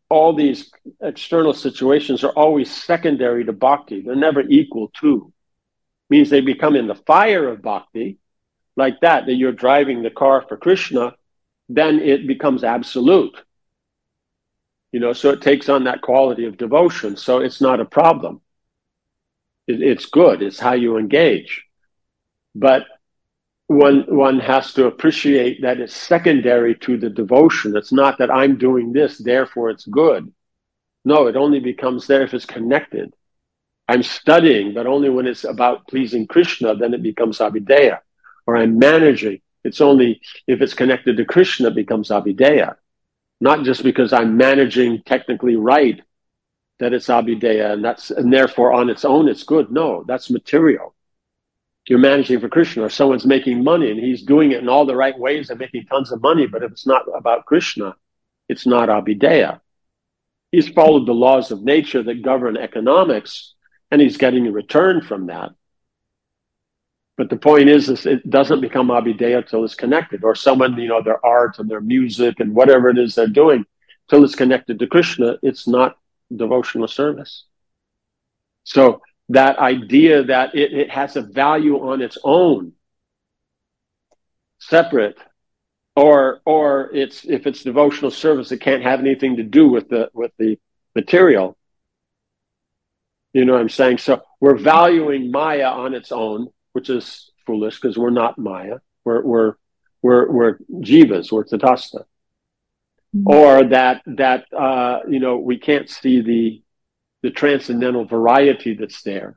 all these external situations are always secondary to bhakti. They're never equal to. Means they become in the fire of bhakti, like that you're driving the car for Krishna, then it becomes absolute. So it takes on that quality of devotion. So it's not a problem. It's good. It's how you engage. But one has to appreciate that it's secondary to the devotion. It's not that I'm doing this, therefore it's good. No, it only becomes there if it's connected. I'm studying, but only when it's about pleasing Krishna, then it becomes abhideya. Or I'm managing. It's only if it's connected to Krishna, it becomes abhideya. Not just because I'm managing technically right, that it's abhideya, and therefore on its own it's good. No, that's material. You're managing for Krishna, or someone's making money and he's doing it in all the right ways and making tons of money, but if it's not about Krishna, it's not abhideya. He's followed the laws of nature that govern economics, and he's getting a return from that. But the point is it doesn't become abhideya till it's connected, or someone, their art and their music and whatever it is they're doing, till it's connected to Krishna, it's not devotional service. So that idea that it has a value on its own, separate, or if it's devotional service, it can't have anything to do with the material. You know what I'm saying? So we're valuing Maya on its own, which is foolish because we're not Maya. We're jivas, we're tatastha. Mm-hmm. Or that we can't see the transcendental variety that's there,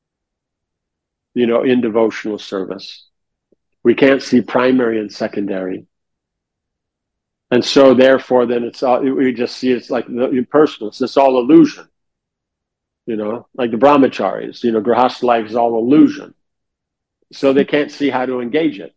in devotional service. We can't see primary and secondary. And so therefore then we just see it's like the impersonal. It's all illusion. Like the brahmacharis, grihastha life is all illusion. So they can't see how to engage it.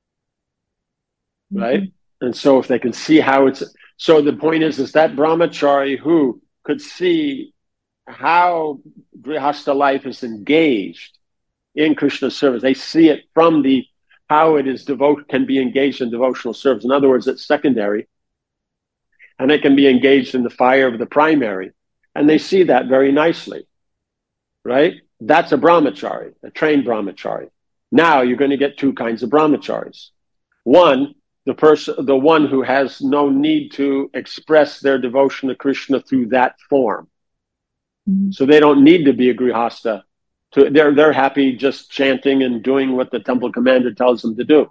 Right? Mm-hmm. And so if they can see how so the point is that brahmachari who could see how grihastha life is engaged in Krishna's service, they see it from how it is can be engaged in devotional service. In other words, it's secondary, and it can be engaged in the fire of the primary. And they see that very nicely, right? That's a brahmachari, a trained brahmachari. Now you're going to get two kinds of brahmacharis. One, the one who has no need to express their devotion to Krishna through that form. Mm-hmm. So they don't need to be a grihastha. They're happy just chanting and doing what the temple commander tells them to do.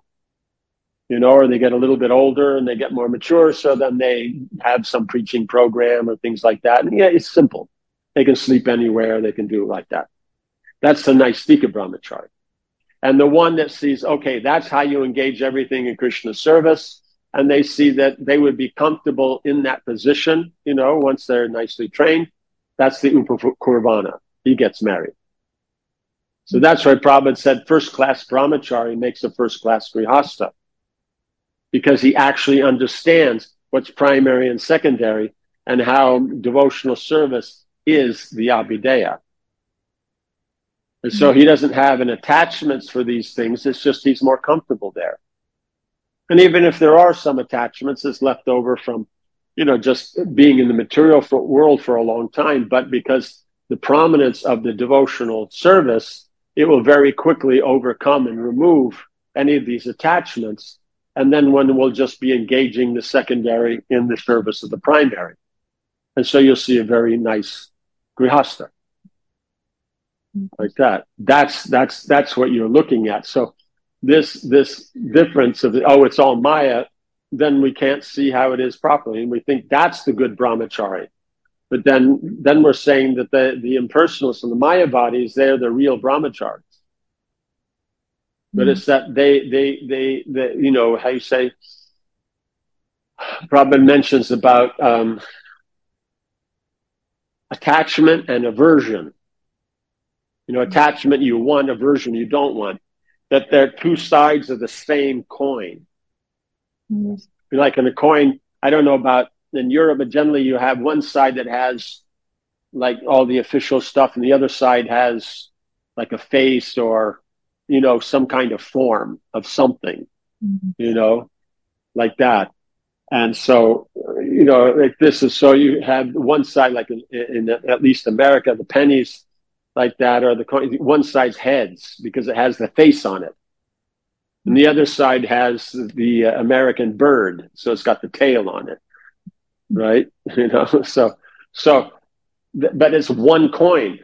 Or they get a little bit older and they get more mature, so then they have some preaching program or things like that. And it's simple. They can sleep anywhere, they can do it like that. That's the Naistika brahmachari. And the one that sees, okay, that's how you engage everything in Krishna's service, and they see that they would be comfortable in that position, once they're nicely trained, that's the upakurvana. He gets married. So that's why Prabhupada said first-class brahmachari makes a first-class grihastha, because he actually understands what's primary and secondary and how devotional service is the abhideya. And so he doesn't have an attachments for these things. It's just he's more comfortable there. And even if there are some attachments, it's left over from, just being in the material world for a long time. But because the prominence of the devotional service, it will very quickly overcome and remove any of these attachments. And then one will just be engaging the secondary in the service of the primary. And so you'll see a very nice grihastha. Like that. That's what you're looking at. So this difference of it's all Maya, then we can't see how it is properly, and we think that's the good brahmachari. But then we're saying that the impersonalists and the Maya bodies, they're the real brahmacharis. But it's that they how you say, Prabhupada mentions about attachment and aversion. Attachment you want, aversion you don't want. That they're two sides of the same coin. Mm-hmm. Like in a coin, I don't know about in Europe, but generally you have one side that has like all the official stuff, and the other side has like a face or, some kind of form of something, like that. And so, like this is, so you have one side, like in at least America, the pennies like that are one side's heads because it has the face on it. And the other side has the American bird. So it's got the tail on it. Right. But it's one coin.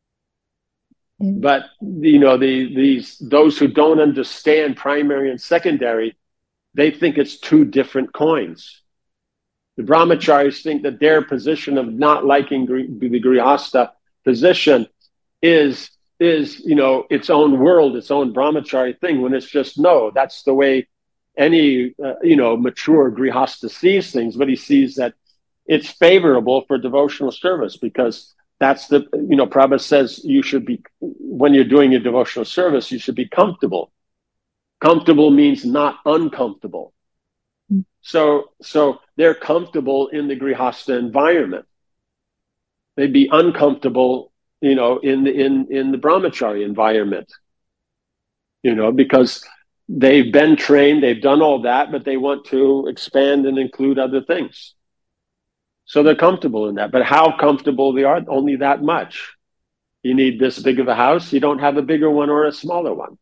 But, those who don't understand primary and secondary, they think it's two different coins. The brahmacharis think that their position of not liking the grihastha position is its own world, its own brahmachari thing, when it's just, no, that's the way any, mature grihastha sees things. But he sees that it's favorable for devotional service because that's the, Prabhupada says you should be, when you're doing your devotional service, you should be comfortable. Comfortable means not uncomfortable. So they're comfortable in the grihastha environment. They'd be uncomfortable, in the brahmachari environment, because they've been trained, they've done all that, but they want to expand and include other things. So they're comfortable in that. But how comfortable they are? Only that much. You need this big of a house. You don't have a bigger one or a smaller one.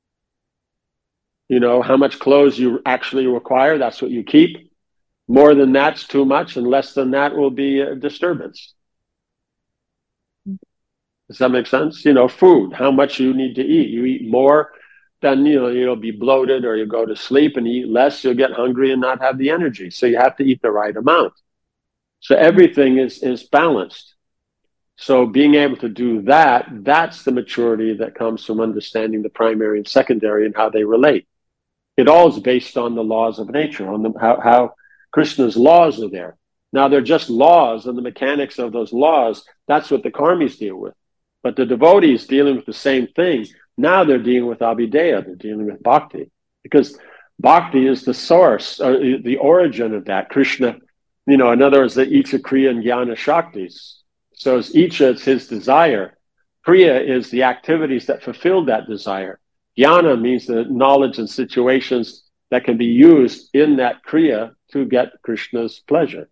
How much clothes you actually require, that's what you keep. More than that's too much, and less than that will be a disturbance. Does that make sense? Food, how much you need to eat. You eat more, then you'll be bloated, or you go to sleep, and eat less, you'll get hungry and not have the energy. So you have to eat the right amount. So everything is balanced. So being able to do that, that's the maturity that comes from understanding the primary and secondary and how they relate. It all is based on the laws of nature, on how Krishna's laws are there. Now, they're just laws, and the mechanics of those laws, that's what the karmis deal with. But the devotees dealing with the same thing, now they're dealing with abhideya, they're dealing with bhakti. Because bhakti is the source, the origin of that. Krishna, in other words, the Icha, Kriya, and Jnana Shaktis. So as Icha is his desire, Kriya is the activities that fulfill that desire. Jnana means the knowledge and situations that can be used in that Kriya to get Krishna's pleasure.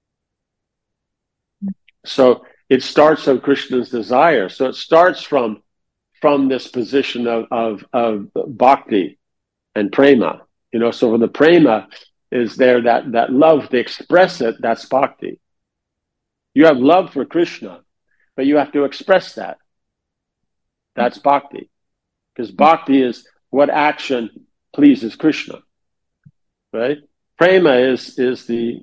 So it starts from Krishna's desire. So it starts from this position of bhakti and prema. So when the prema is there, that love to express it, that's bhakti. You have love for Krishna, but you have to express that. That's bhakti. Because bhakti is what action pleases Krishna. Right? Prema is the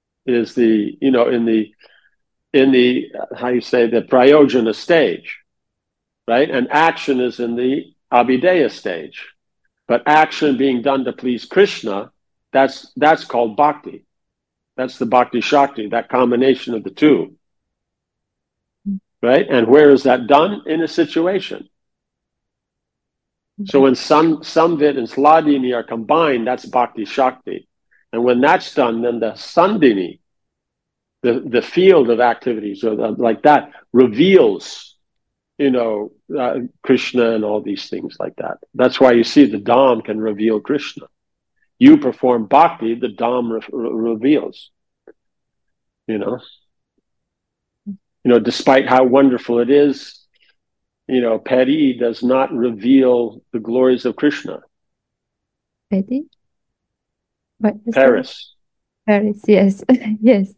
in the how you say, the prayojana stage, right? And action is in the abhideya stage. But action being done to please Krishna, that's called bhakti. That's the bhakti shakti, that combination of the two. Right? And where is that done? In a situation. So when Samvit and Sladini are combined, that's bhakti shakti. And when that's done, then the Sandini, the field of activities, or like that, reveals, Krishna and all these things like that. That's why you see the Dham can reveal Krishna. You perform bhakti, the Dham reveals. Despite how wonderful it is, Peri does not reveal the glories of Krishna. Peri? Paris. Paris, yes. Yes.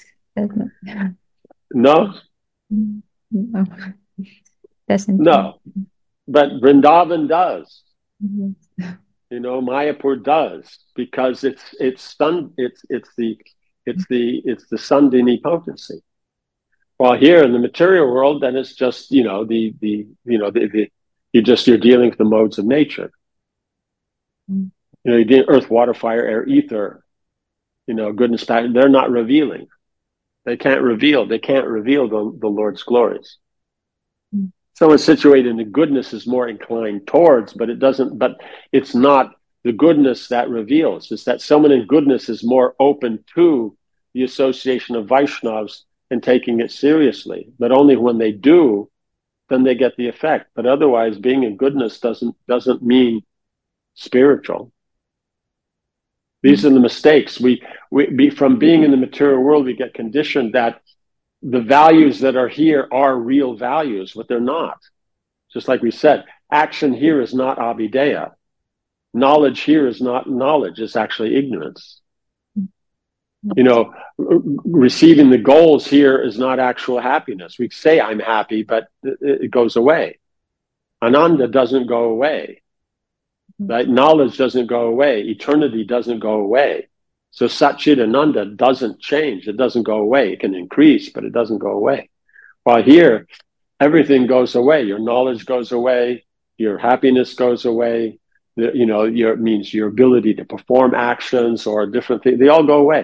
No? No. Doesn't. No. But Vrindavan does. Mm-hmm. Mayapur does, because it's the Sandini potency. While here in the material world, then it's just you're dealing with the modes of nature. Mm. You're dealing earth, water, fire, air, ether. Goodness, passion. They're not revealing. They can't reveal the Lord's glories. Mm. Someone situated in the goodness is more inclined towards, but it's not the goodness that reveals. It's that someone in goodness is more open to the association of Vaishnavas and taking it seriously. But only when they do, then they get the effect. But otherwise, being in goodness doesn't mean spiritual. These are the mistakes. From being in the material world, we get conditioned that the values that are here are real values, but they're not. Just like we said, action here is not avideya. Knowledge here is not knowledge, it's actually ignorance. You know, receiving the goals here is not actual happiness. We say I'm happy, but it goes away. Ananda doesn't go away. Right? Knowledge doesn't go away. Eternity doesn't go away. So Satchit Ananda doesn't change. It doesn't go away. It can increase, but it doesn't go away. While here, everything goes away. Your knowledge goes away. Your happiness goes away. It means your ability to perform actions or different things. They all go away.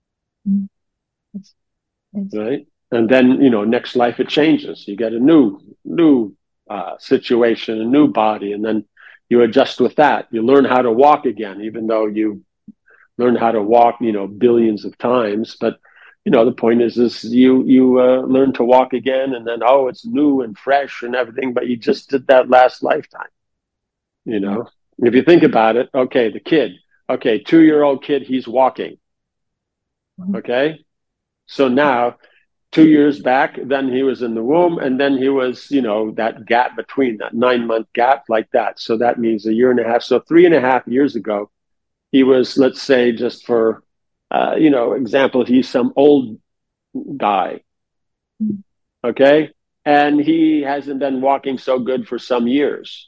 Right? And then, next life it changes. You get a new situation, a new body, and then you adjust with that. You learn how to walk again, even though you learn how to walk, billions of times. But, the point is you learn to walk again, and then, it's new and fresh and everything, but you just did that last lifetime. If you think about it, okay, the kid, 2-year-old kid, he's walking. Okay. So now 2 years back, then he was in the womb, and then he was, that gap between that 9-month gap like that. So that means a year and a half. So 3.5 years ago, he was, let's say, just for, example, he's some old guy. Okay. And he hasn't been walking so good for some years.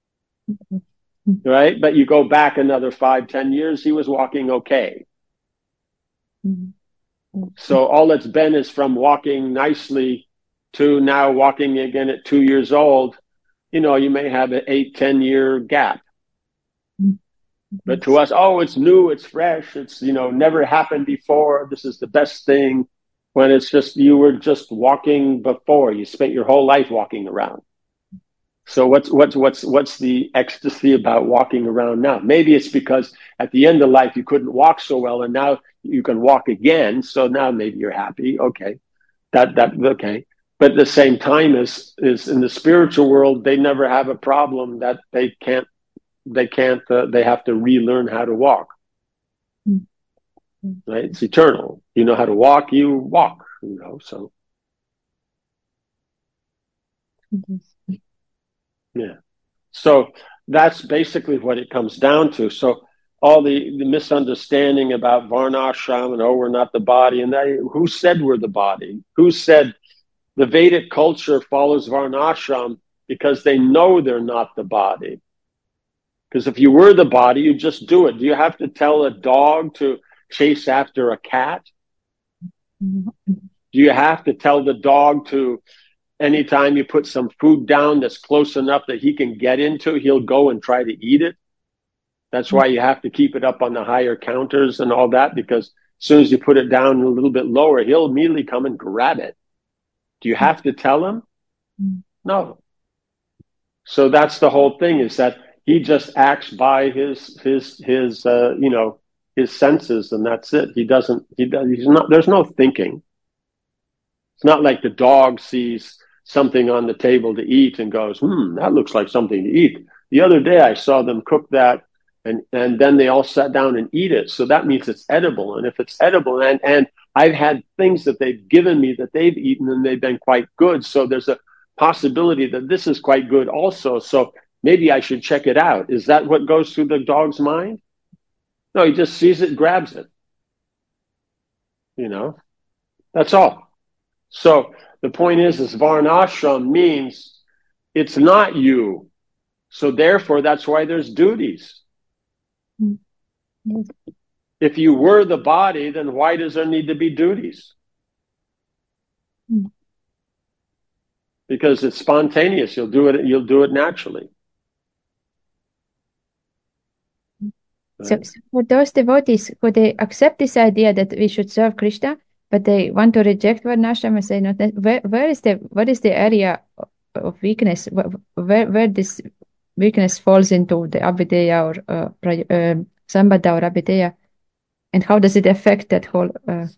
Right. But you go back another 5-10 years, he was walking okay. So all it's been is from walking nicely to now walking again at 2 years old. You may have an 8-10 year gap. But to us, it's new, it's fresh, it's, never happened before. This is the best thing. When it's just, you were just walking before. You spent your whole life walking around. So what's the ecstasy about walking around now? Maybe it's because at the end of life you couldn't walk so well, and now you can walk again. So now maybe you're happy. Okay, that okay. But at the same time, is in the spiritual world, they never have a problem that they have to relearn how to walk. Right? It's eternal. You know how to walk, you walk. So. Yeah. So that's basically what it comes down to. So all the misunderstanding about varnashram and we're not the body, and who said we're the body? Who said the Vedic culture follows varnashram because they know they're not the body? Because if you were the body, you just do it. Do you have to tell a dog to chase after a cat? Do you have to tell the dog to, anytime you put some food down that's close enough that he can get into, he'll go and try to eat it? That's why you have to keep it up on the higher counters and all that, because as soon as you put it down a little bit lower, he'll immediately come and grab it. Do you have to tell him? No. So that's the whole thing, is that he just acts by his senses, and that's it. There's no thinking. It's not like the dog sees something on the table to eat and goes, that looks like something to eat. The other day I saw them cook that, and then they all sat down and eat it. So that means it's edible. And if it's edible, and I've had things that they've given me that they've eaten and they've been quite good. So there's a possibility that this is quite good also. So maybe I should check it out. Is that what goes through the dog's mind? No, he just sees it, grabs it. That's all. So the point is varnashram means it's not you. So therefore, that's why there's duties. If you were the body, then why does there need to be duties? Because it's spontaneous. You'll do it naturally. So for those devotees who they accept this idea that we should serve Krishna, but they want to reject varnashram and say, no, what is the area of weakness, where this weakness falls into the avideya or sambandha or avideya, and how does it affect that whole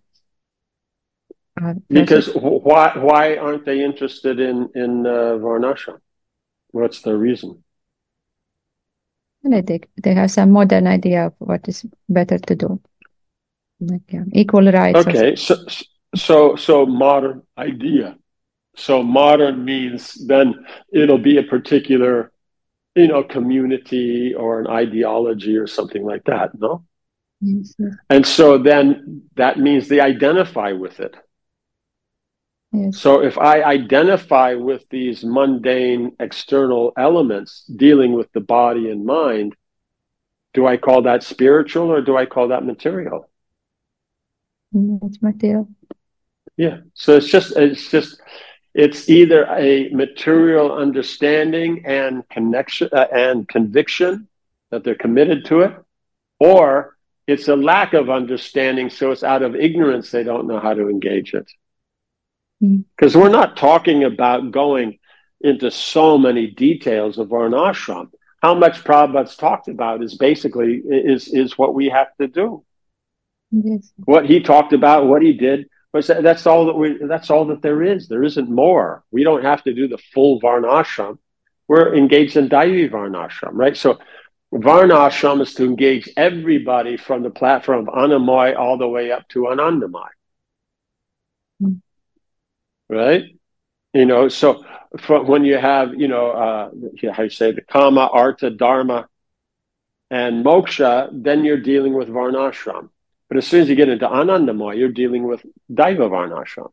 because why aren't they interested in varnashram? What's the reason? And they have some modern idea of what is better to do. Like, yeah, equal rights. Okay, so modern idea. So modern means then it'll be a particular, community or an ideology or something like that, no? Yes, yes. And so then that means they identify with it. Yes. So if I identify with these mundane external elements dealing with the body and mind, do I call that spiritual or do I call that material? It's material. Yeah. So it's either a material understanding and connection and conviction that they're committed to it, or it's a lack of understanding. So it's out of ignorance. They don't know how to engage it. Because we're not talking about going into so many details of Varnashram. How much Prabhupada's talked about is basically is what we have to do. Yes. What he talked about, what he did, that's all that there is. There isn't more. We don't have to do the full Varnashram. We're engaged in Daivi Varnashram, right? So Varnashram is to engage everybody from the platform of Annamoy all the way up to Anandamay. Right? So when you have, how you say, the Kama, Artha, Dharma, and Moksha, then you're dealing with Varnashram. But as soon as you get into Anandamaya, you're dealing with Daiva Varnashram.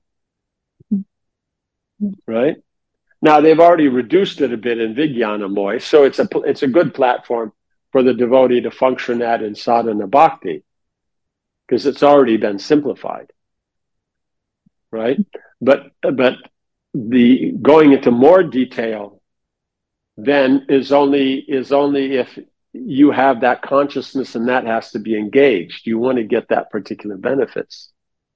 Right? Now, they've already reduced it a bit in Vijnanamoy, so it's a good platform for the devotee to function at in sadhana bhakti, because it's already been simplified. Right? But the going into more detail then is only if you have that consciousness and that has to be engaged. You want to get that particular benefits.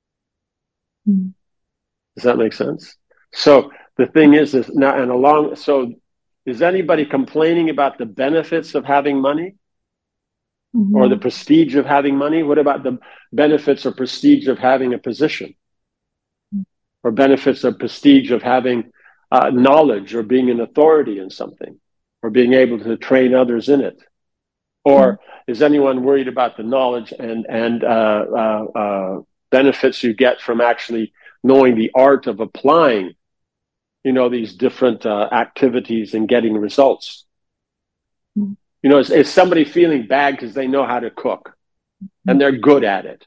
Does that make sense? So the thing is now so is anybody complaining about the benefits of having money or the prestige of having money? What about the benefits or prestige of having a position? Or benefits of prestige of having knowledge or being an authority in something or being able to train others in it? Or is anyone worried about the knowledge and benefits you get from actually knowing the art of applying, these different activities and getting results? Is somebody feeling bad because they know how to cook and they're good at it?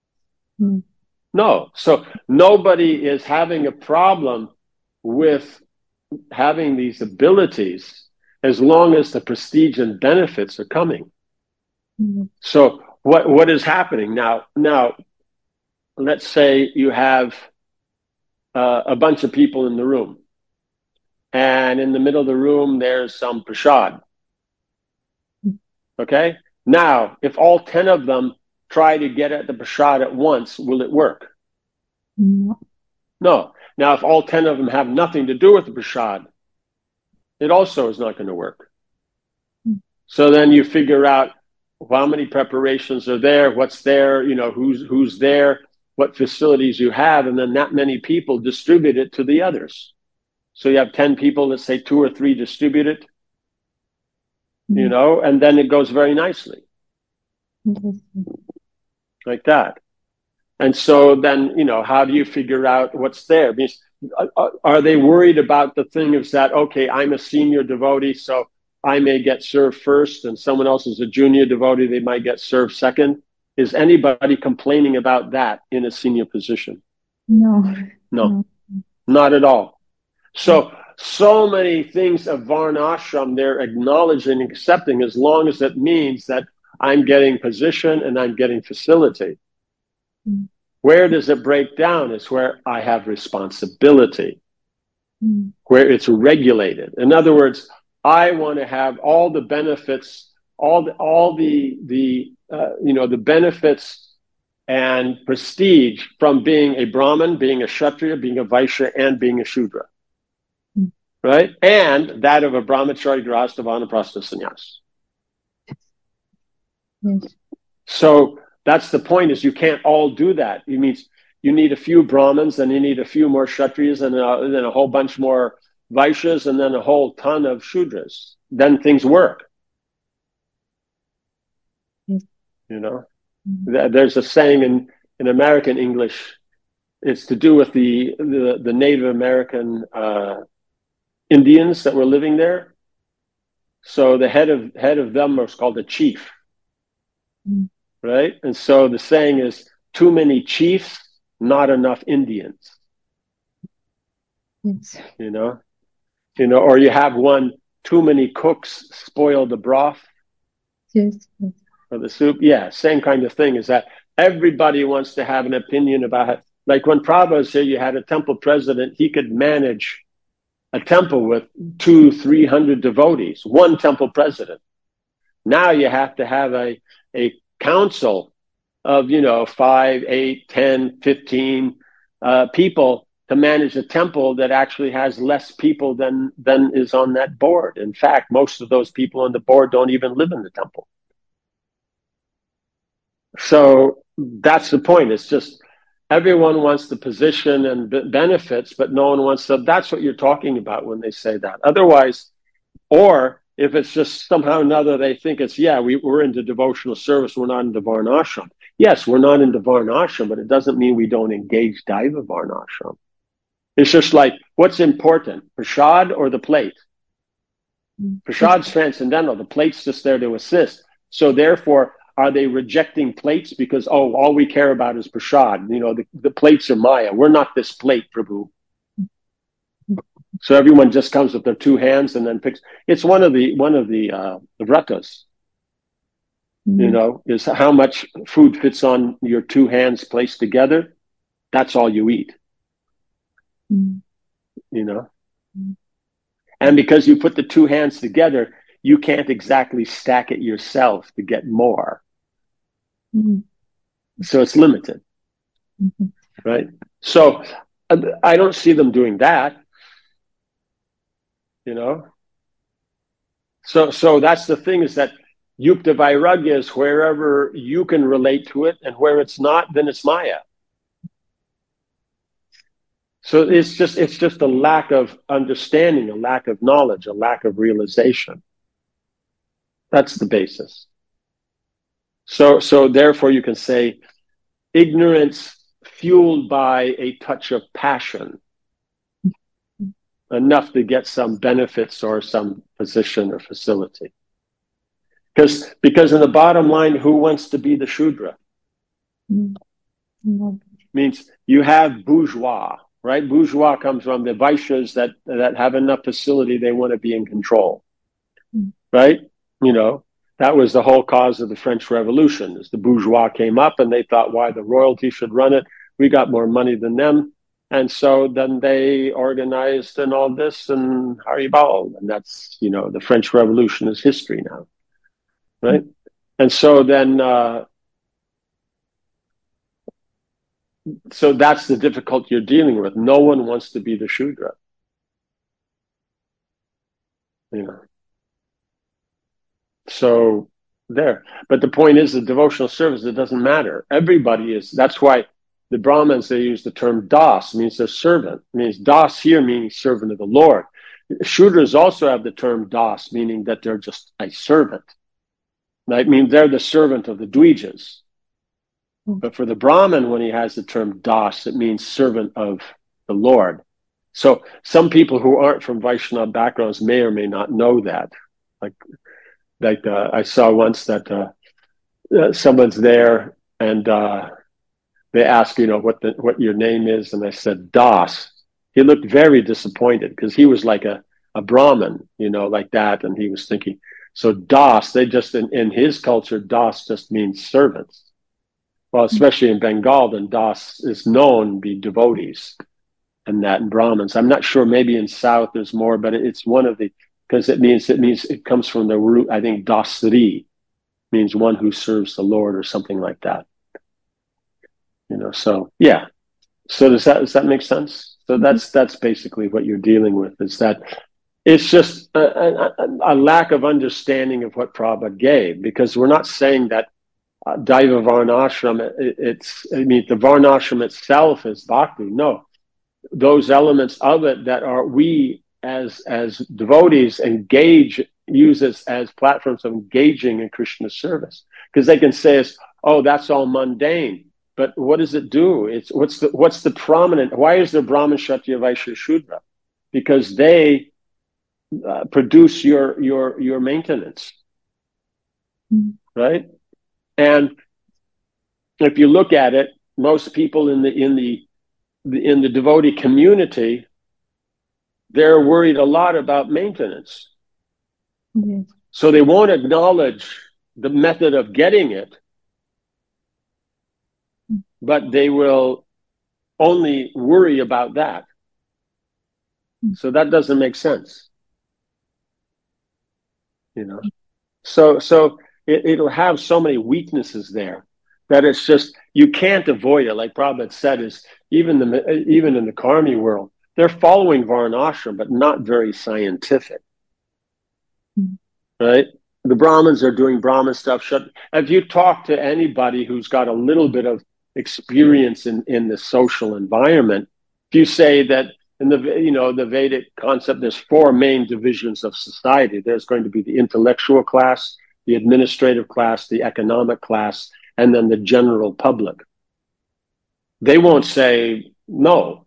No. So nobody is having a problem with having these abilities as long as the prestige and benefits are coming. So what is happening now? Let's say you have a bunch of people in the room, and in the middle of the room there's some prasad. Okay? Now, if all 10 of them try to get at the prasad at once, will it work? No. Now, if all 10 of them have nothing to do with the prasad, it also is not going to work. So then you figure out how many preparations are there, what's there, who's there, what facilities you have, and then that many people distribute it to the others. So you have 10 people, let's say 2 or 3 distribute it, and then it goes very nicely. Like that. And so then, how do you figure out what's there? Because are they worried about the thing is that, okay, I'm a senior devotee, so I may get served first, and someone else is a junior devotee, they might get served second? Is anybody complaining about that in a senior position? No. Not at all. So many things of Varnashram they're acknowledging and accepting as long as it means that I'm getting position and I'm getting facility. Where does it break down? It's where I have responsibility, where it's regulated. In other words, I want to have all the benefits, all the benefits and prestige from being a Brahmin, being a Kshatriya, being a Vaishya, and being a Shudra. Right? And that of a Brahmachari, Grihastha, Vanaprastha, Sannyas. Yes. So that's the point, is you can't all do that. It means you need a few Brahmins, and you need a few more Kshatriyas, and then a whole bunch more Vaishyas, and then a whole ton of Shudras. Then things work. You know, there's a saying in American English. It's to do with the Native American Indians that were living there. So the head of them was called a chief, right? And so the saying is, too many chiefs, not enough Indians. Yes. You know, or you have one, too many cooks spoil the broth. Yes. Or the soup. Yeah, same kind of thing. Is that everybody wants to have an opinion about it. Like when Prabhupada was here, you had a temple president. He could manage a temple with 200-300 devotees, one temple president. Now you have to have a council of 5, 8, 10, 15 people to manage a temple that actually has less people than is on that board. In fact, most of those people on the board don't even live in the temple. So that's the point. It's just everyone wants the position and benefits, but no one wants to. That's what you're talking about when they say that. Otherwise, or if it's just somehow or another they think it's, we're into devotional service, we're not into Varnashram. Yes, we're not into Varnashram, but it doesn't mean we don't engage Daiva Varnashram. It's just like, what's important, prasad or the plate? Prasad's transcendental. The plate's just there to assist. So therefore, are they rejecting plates because, all we care about is prasad? The plates are Maya. We're not this plate, Prabhu. So everyone just comes with their two hands and then picks. It's one of the vratas. Is how much food fits on your two hands placed together. That's all you eat. And because you put the two hands together, you can't exactly stack it yourself to get more. So it's limited. Right? So I don't see them doing that. So that's the thing, is that Yukta Vairagya is wherever you can relate to it, and where it's not, then it's Maya. So it's just a lack of understanding, a lack of knowledge, a lack of realization. That's the basis. So therefore you can say ignorance fueled by a touch of passion, enough to get some benefits or some position or facility. Because in the bottom line, who wants to be the Shudra? Means you have bourgeois, right? Bourgeois comes from the Vaishyas that have enough facility, they want to be in control, right? That was the whole cause of the French Revolution, is the bourgeois came up and they thought, why the royalty should run it? We got more money than them. And so then they organized and all this, and Haribol, and that's, the French Revolution is history now, right? And so then, so that's the difficulty you're dealing with. No one wants to be the Shudra, So there. But the point is, the devotional service, it doesn't matter. Everybody is, that's why the Brahmins, they use the term das, means they're servant. It means das here meaning servant of the Lord. Shudras also have the term das, meaning that they're just a servant. That means they're the servant of the Dvijas. But for the Brahmin, when he has the term das, it means servant of the Lord. So some people who aren't from Vaishnava backgrounds may or may not know that. Like I saw once that someone's there and they asked, what your name is, and I said Das. He looked very disappointed because he was like a Brahmin, like that, and he was thinking. So Das, they just in his culture, Das just means servants. Well, especially in Bengal, then Das is known to be devotees, and that in Brahmins. I'm not sure. Maybe in South there's more, but it's one of the, because it comes from the root. I think Dasri means one who serves the Lord or something like that. So yeah. So does that make sense? So that's basically what you're dealing with, is that it's just a lack of understanding of what Prabhupada gave, because we're not saying that Daiva Varnashram, the Varnashram itself is bhakti. No, those elements of it that are we as devotees use as platforms of engaging in Krishna's service. because they can say, "Oh, that's all mundane." But what does it do? It's what's the prominent? Why is there Brahman, Kshatriya, Vaishya, Shudra? Because they produce your maintenance, right? And if you look at it, most people in the devotee community, they're worried a lot about maintenance. Yes. So they won't acknowledge the method of getting it, but they will only worry about that. So that doesn't make sense. So it'll have so many weaknesses there that it's just, you can't avoid it. Like Prabhupada said, is even in the Karmi world, they're following Varnashram, but not very scientific. Right? The Brahmins are doing Brahmin stuff. If you talk to anybody who's got a little bit of experience in the social environment, if you say that in the Vedic concept, there's four main divisions of society. There's going to be the intellectual class, the administrative class, the economic class, and then the general public. They won't say no.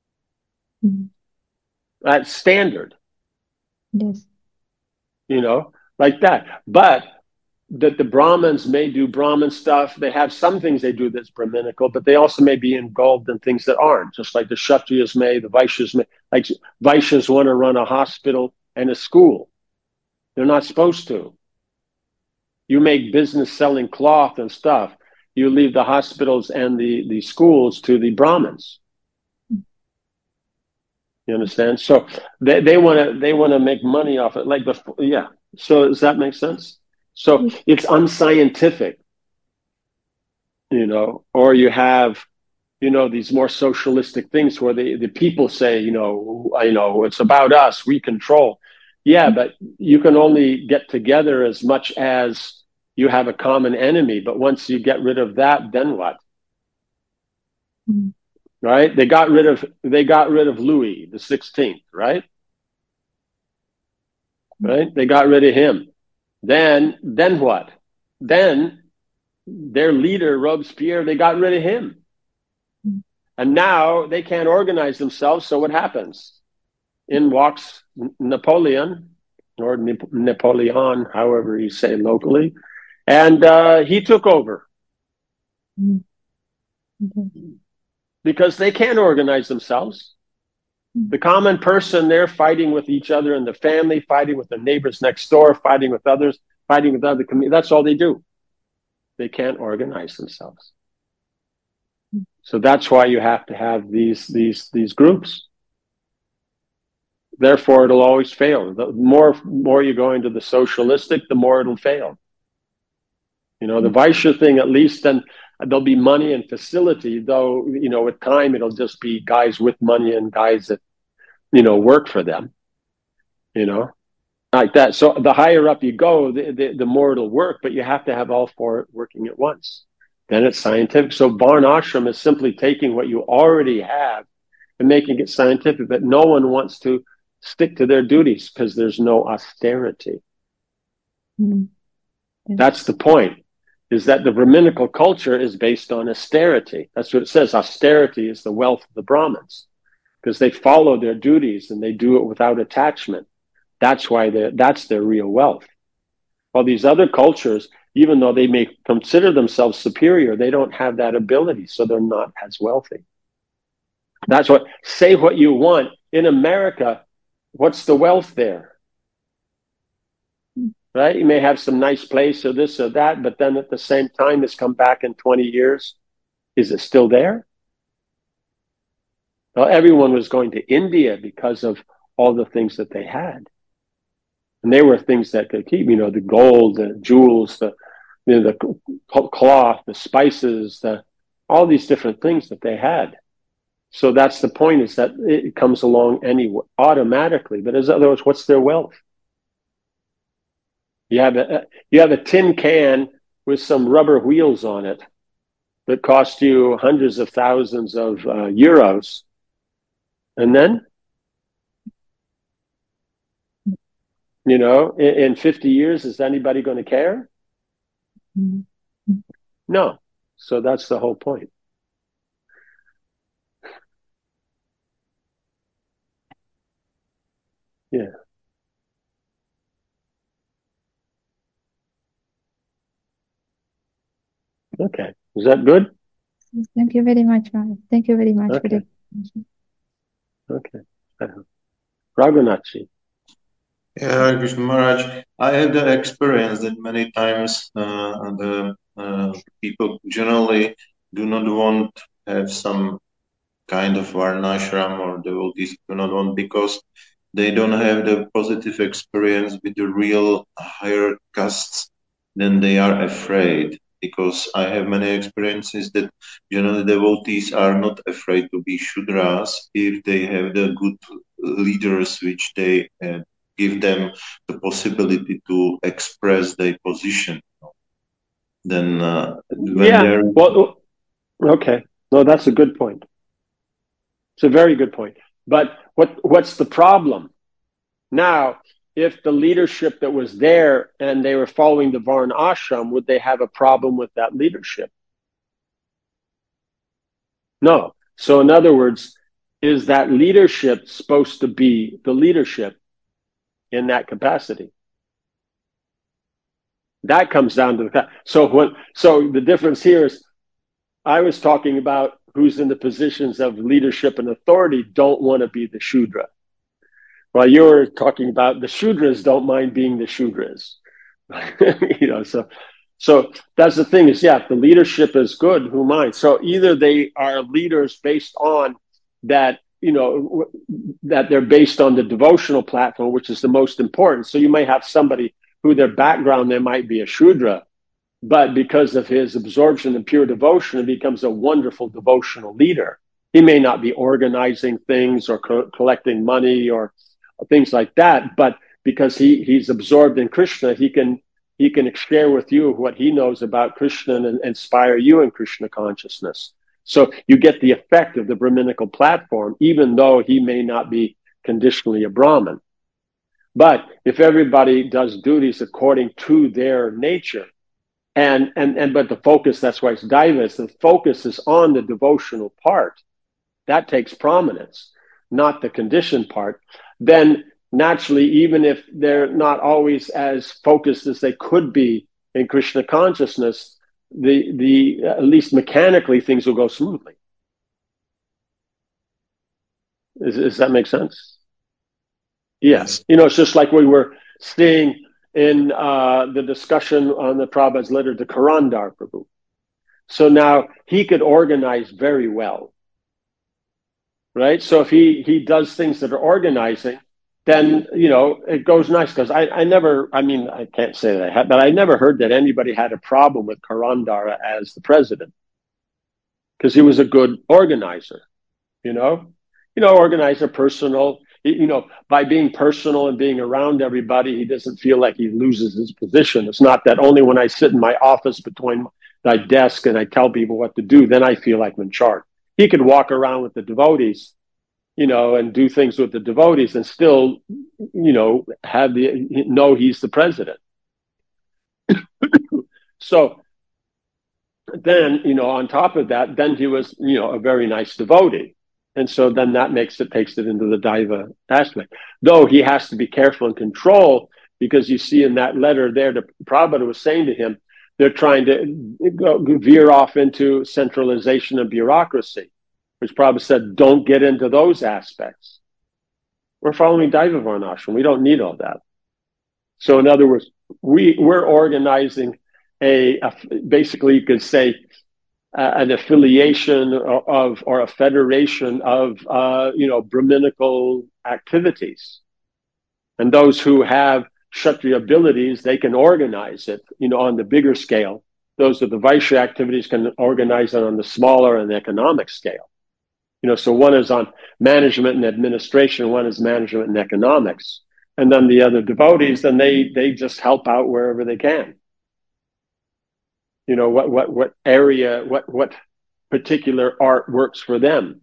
That's standard. Yes. Like that. But that the Brahmins may do Brahmin stuff. They have some things they do that's Brahminical, but they also may be involved in things that aren't, just like the Kshatriyas may, the Vaishyas may. Like Vaishyas want to run a hospital and a school. They're not supposed to. You make business selling cloth and stuff. You leave the hospitals and the schools to the Brahmins. You understand? So they want to make money off it. So does that make sense? So it's unscientific, or you have, these more socialistic things where the people say, it's about us, we control. Yeah, but you can only get together as much as you have a common enemy. But once you get rid of that, then what? Right? They got rid of Louis the 16th, right? Right? They got rid of him. Then what? Then their leader, Robespierre, they got rid of him. And now they can't organize themselves. So what happens? In walks Napoleon, or Napoleon, however you say locally. And he took over. Because they can't organize themselves. The common person, they're fighting with each other in the family, fighting with the neighbors next door, fighting with others, fighting with other communities. That's all they do. They can't organize themselves. So that's why you have to have these groups. Therefore, it'll always fail. The more you go into the socialistic, the more it'll fail. The Vaishya thing, at least, then there'll be money and facility, though, with time, it'll just be guys with money and guys that, work for them, like that. So the higher up you go, the more it'll work, but you have to have all four working at once. Then it's scientific. So Varna Ashram is simply taking what you already have and making it scientific, but no one wants to stick to their duties because there's no austerity. That's the point, is that the Brahminical culture is based on austerity. That's what it says. Austerity is the wealth of the Brahmins, because they follow their duties and they do it without attachment. That's why that's their real wealth. While these other cultures, even though they may consider themselves superior, they don't have that ability, so they're not as wealthy. That's what, say what you want. In America, what's the wealth there? Right? You may have some nice place or this or that, but then at the same time, it's come back in 20 years. Is it still there? Well, everyone was going to India because of all the things that they had. And they were things that could keep, the gold, the jewels, the cloth, the spices, all these different things that they had. So that's the point, is that it comes along automatically. But in other words, what's their wealth? You have a tin can with some rubber wheels on it that cost you hundreds of thousands of euros. And then, in 50 years, is anybody going to care? Mm. No. So that's the whole point. Yeah. Okay. Is that good? Thank you very much, Maharaj. Thank you very much for the Okay. explanation. Okay. Raghunathji. Yeah, Hare Krishna Maharaj. I had the experience that many times the people generally do not want to have some kind of varnashram, or devotees do not want, because they don't have the positive experience with the real higher castes. Then they are afraid, because I have many experiences that generally devotees are not afraid to be Shudras if they have the good leaders which they give them the possibility to express their position. Then when Yeah. they're Well, okay. No, that's a good point. It's a very good point. But what's the problem? Now, if the leadership that was there and they were following the Varna ashram, would they have a problem with that leadership? No. So in other words, is that leadership supposed to be the leadership in that capacity? That comes down to the fact. So the difference here is I was talking about who's in the positions of leadership and authority don't want to be the Shudra. While you're talking about the Shudras don't mind being the Shudras. So that's the thing is, yeah, if the leadership is good, who minds? So either they are leaders based on that, that they're based on the devotional platform, which is the most important. So you may have somebody who their background, there might be a Shudra, but because of his absorption in pure devotion, he becomes a wonderful devotional leader. He may not be organizing things or collecting money or things like that, but because he's absorbed in Krishna, he can share with you what he knows about Krishna and inspire you in Krishna consciousness. So you get the effect of the Brahminical platform, even though he may not be conditionally a Brahmin. But if everybody does duties according to their nature, but the focus, that's why it's Daiva, the focus is on the devotional part. That takes prominence, not the conditioned part. Then naturally, even if they're not always as focused as they could be in Krishna consciousness, the at least mechanically things will go smoothly. Does that make sense? Yes. It's just like we were seeing in the discussion on the Prabhupada's letter to Karandar Prabhu. So now he could organize very well, right? So if he does things that are organizing, then, it goes nice. Because I can't say that I had, but I never heard that anybody had a problem with Karandara as the president, because he was a good organizer, organizer, personal, by being personal and being around everybody, he doesn't feel like he loses his position. It's not that only when I sit in my office between my desk and I tell people what to do, then I feel like I'm in charge. He could walk around with the devotees, and do things with the devotees and still, know he's the president. So then, on top of that, then he was, a very nice devotee. And so then that takes it into the Daiva aspect. Though he has to be careful and control, because you see in that letter there, the Prabhupada was saying to him, they're trying to veer off into centralization and bureaucracy, which Prabhupada said, don't get into those aspects. We're following Daiva Varnashram. We don't need all that. So in other words, we're organizing basically you could say an affiliation or a federation of Brahminical activities, and those who have Kshatriya abilities, they can organize it on the bigger scale. Those of the Vaishya activities can organize it on the smaller and economic scale. So one is on management and administration, one is management and economics, and then the other devotees, then they just help out wherever they can. What area, what particular art works for them.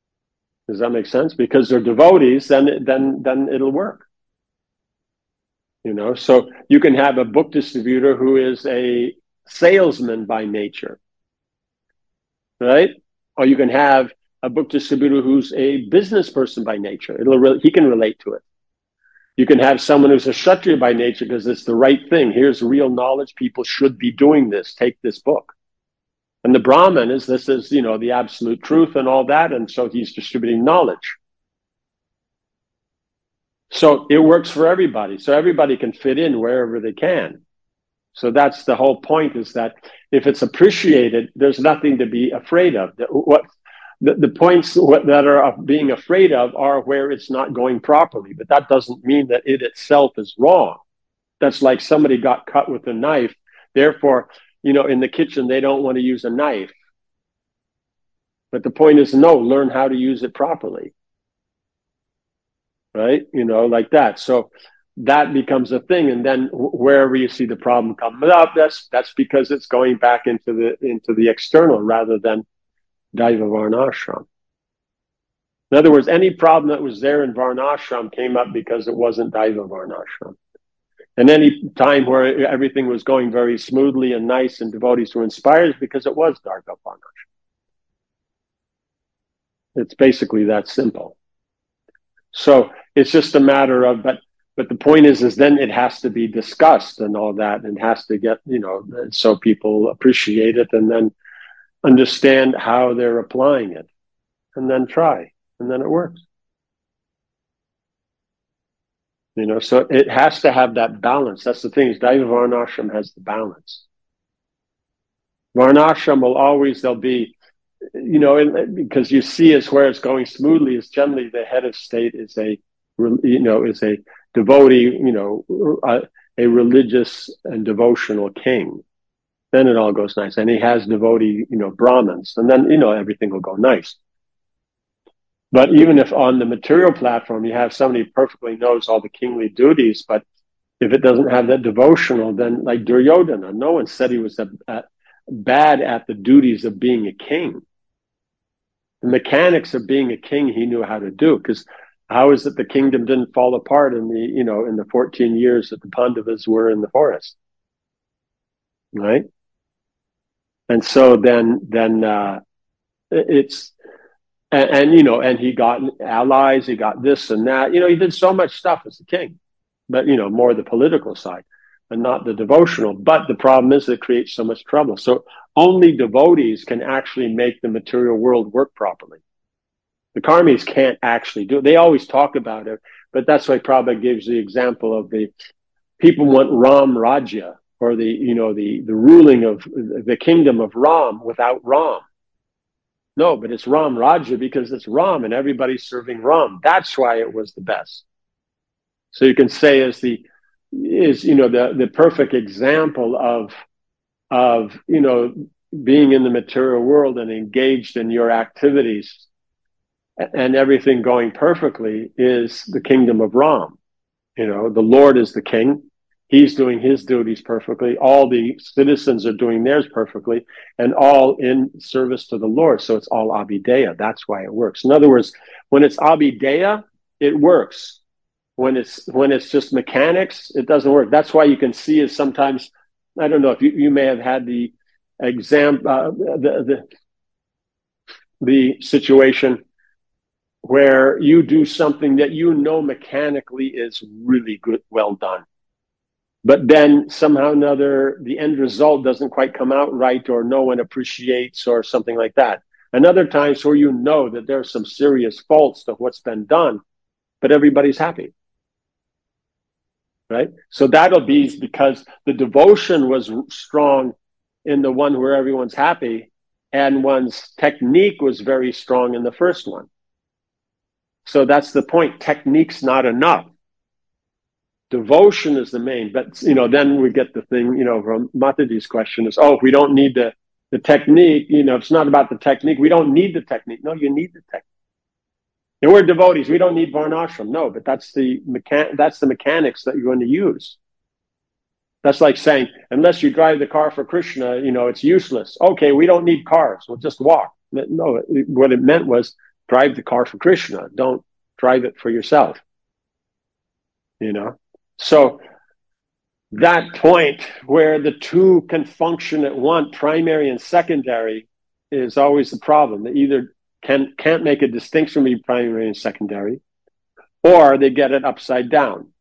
Does that make sense? Because they're devotees, then it'll work. So you can have a book distributor who is a salesman by nature, right? Or you can have a book distributor who's a business person by nature. He can relate to it. You can have someone who's a Kshatriya by nature because it's the right thing. Here's real knowledge. People should be doing this. Take this book. And the Brahmin is, this is, the absolute truth and all that. And so he's distributing knowledge. So it works for everybody. So everybody can fit in wherever they can. So that's the whole point, is that if it's appreciated, there's nothing to be afraid of. The points that are being afraid of are where it's not going properly, but that doesn't mean that it itself is wrong. That's like somebody got cut with a knife. Therefore, in the kitchen, they don't want to use a knife. But the point is, no, learn how to use it properly. Right? Like that. So that becomes a thing. And then wherever you see the problem coming up, that's because it's going back into the external rather than Daiva Varnashram. In other words, any problem that was there in Varnashram came up because it wasn't Daiva Varnashram. And any time where everything was going very smoothly and nice and devotees were inspired, because it was Daiva Varnashram. It's basically that simple. So it's just a matter of, but the point is then it has to be discussed and all that, and has to get, so people appreciate it and then understand how they're applying it, and then try, and then it works. So it has to have that balance. That's the thing, is Daiva Varnashram has the balance. Varnashram will always, there'll be, because you see is where it's going smoothly is generally the head of state is a devotee, a religious and devotional king. Then it all goes nice. And he has devotee, Brahmins. And then, everything will go nice. But even if on the material platform you have somebody who perfectly knows all the kingly duties, but if it doesn't have that devotional, then like Duryodhana, no one said he was bad at the duties of being a king. The mechanics of being a king he knew how to do, because how is it the kingdom didn't fall apart in the 14 years that the Pandavas were in the forest? Right? And so then it's, and he got allies, he got this and that. He did so much stuff as a king, but, more the political side and not the devotional. But the problem is it creates so much trouble. So only devotees can actually make the material world work properly. The karmis can't actually do it. They always talk about it, but that's why Prabhupada gives the example of the people want Ram Rajya, or the ruling of the kingdom of Ram without Ram. No, but it's Ram Rajya because it's Ram and everybody's serving Ram. That's why it was the best. So you can say the perfect example of being in the material world and engaged in your activities and everything going perfectly is the kingdom of Ram. The Lord is the king. He's doing his duties perfectly. All the citizens are doing theirs perfectly, and all in service to the Lord. So it's all Abhideya. That's why it works. In other words, when it's Abhideya, it works. When it's just mechanics, it doesn't work. That's why you can see is sometimes, I don't know if you may have had the the situation where you do something that mechanically is really good, well done. But then somehow or another, the end result doesn't quite come out right, or no one appreciates, or something like that. And other times where that there's some serious faults to what's been done, but everybody's happy. Right? So that'll be because the devotion was strong in the one where everyone's happy, and one's technique was very strong in the first one. So that's the point. Technique's not enough. Devotion is the main, but then we get the thing, from Mataji's question is, if we don't need the technique, it's not about the technique. We don't need the technique. No, you need the technique. And we're devotees. We don't need Varnashram. No, but that's the mechanics that you're going to use. That's like saying, unless you drive the car for Krishna, it's useless. Okay, we don't need cars. We'll just walk. No, what it meant was drive the car for Krishna. Don't drive it for yourself. So that point where the two can function at once, primary and secondary, is always the problem. They either can't make a distinction between primary and secondary, or they get it upside down.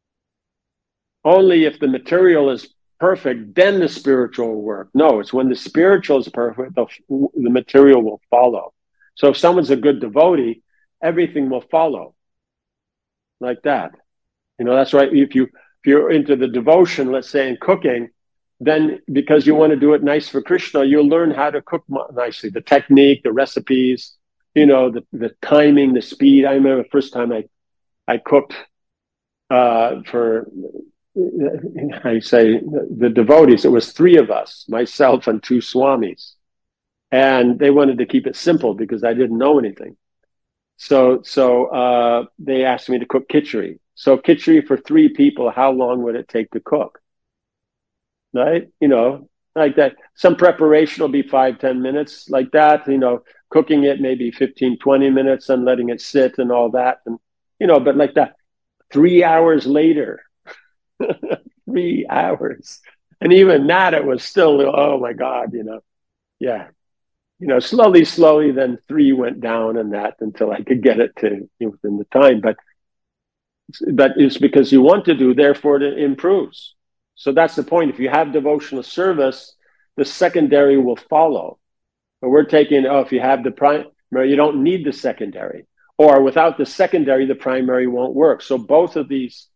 Only if the material is perfect, then the spiritual will work. No, it's when the spiritual is perfect, the material will follow. So if someone's a good devotee, everything will follow like that. That's right. If you're into the devotion, let's say in cooking, then because you want to do it nice for Krishna, you'll learn how to cook nicely, the technique, the recipes, the timing, the speed. I remember the first time I cooked for, I say, the devotees. It was 3 of us, myself and 2 swamis, and they wanted to keep it simple because I didn't know anything. So they asked me to cook khichdi. So khichdi for 3 people, how long would it take to cook? Right? Like that. Some preparation will be 5-10 minutes like that. Cooking it maybe 15-20 minutes and letting it sit and all that. And, but like that, 3 hours later, 3 hours. And even that, it was still, oh my God, yeah. Slowly, then 3 went down and that until I could get it to within the time. But it's because you want to do, therefore it improves. So that's the point. If you have devotional service, the secondary will follow. But we're taking, if you have the primary, you don't need the secondary. Or without the secondary, the primary won't work. So both of these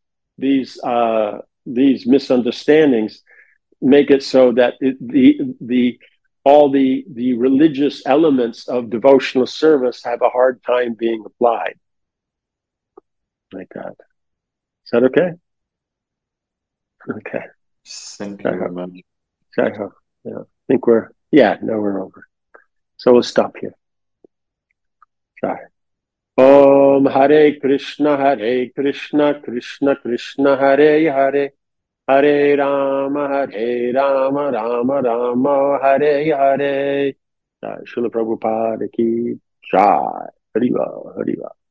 misunderstandings make it so that all the religious elements of devotional service have a hard time being applied. Like that. Is that okay? Okay. Thank you very much. I hope. Yeah. I think we're over. So we'll stop here. Sorry. Om Hare Krishna, Krishna Krishna, Hare Hare, Hare Rama, Rama Rama, Hare Hare. Srila Prabhupada ki jai. Hariva, Hariva.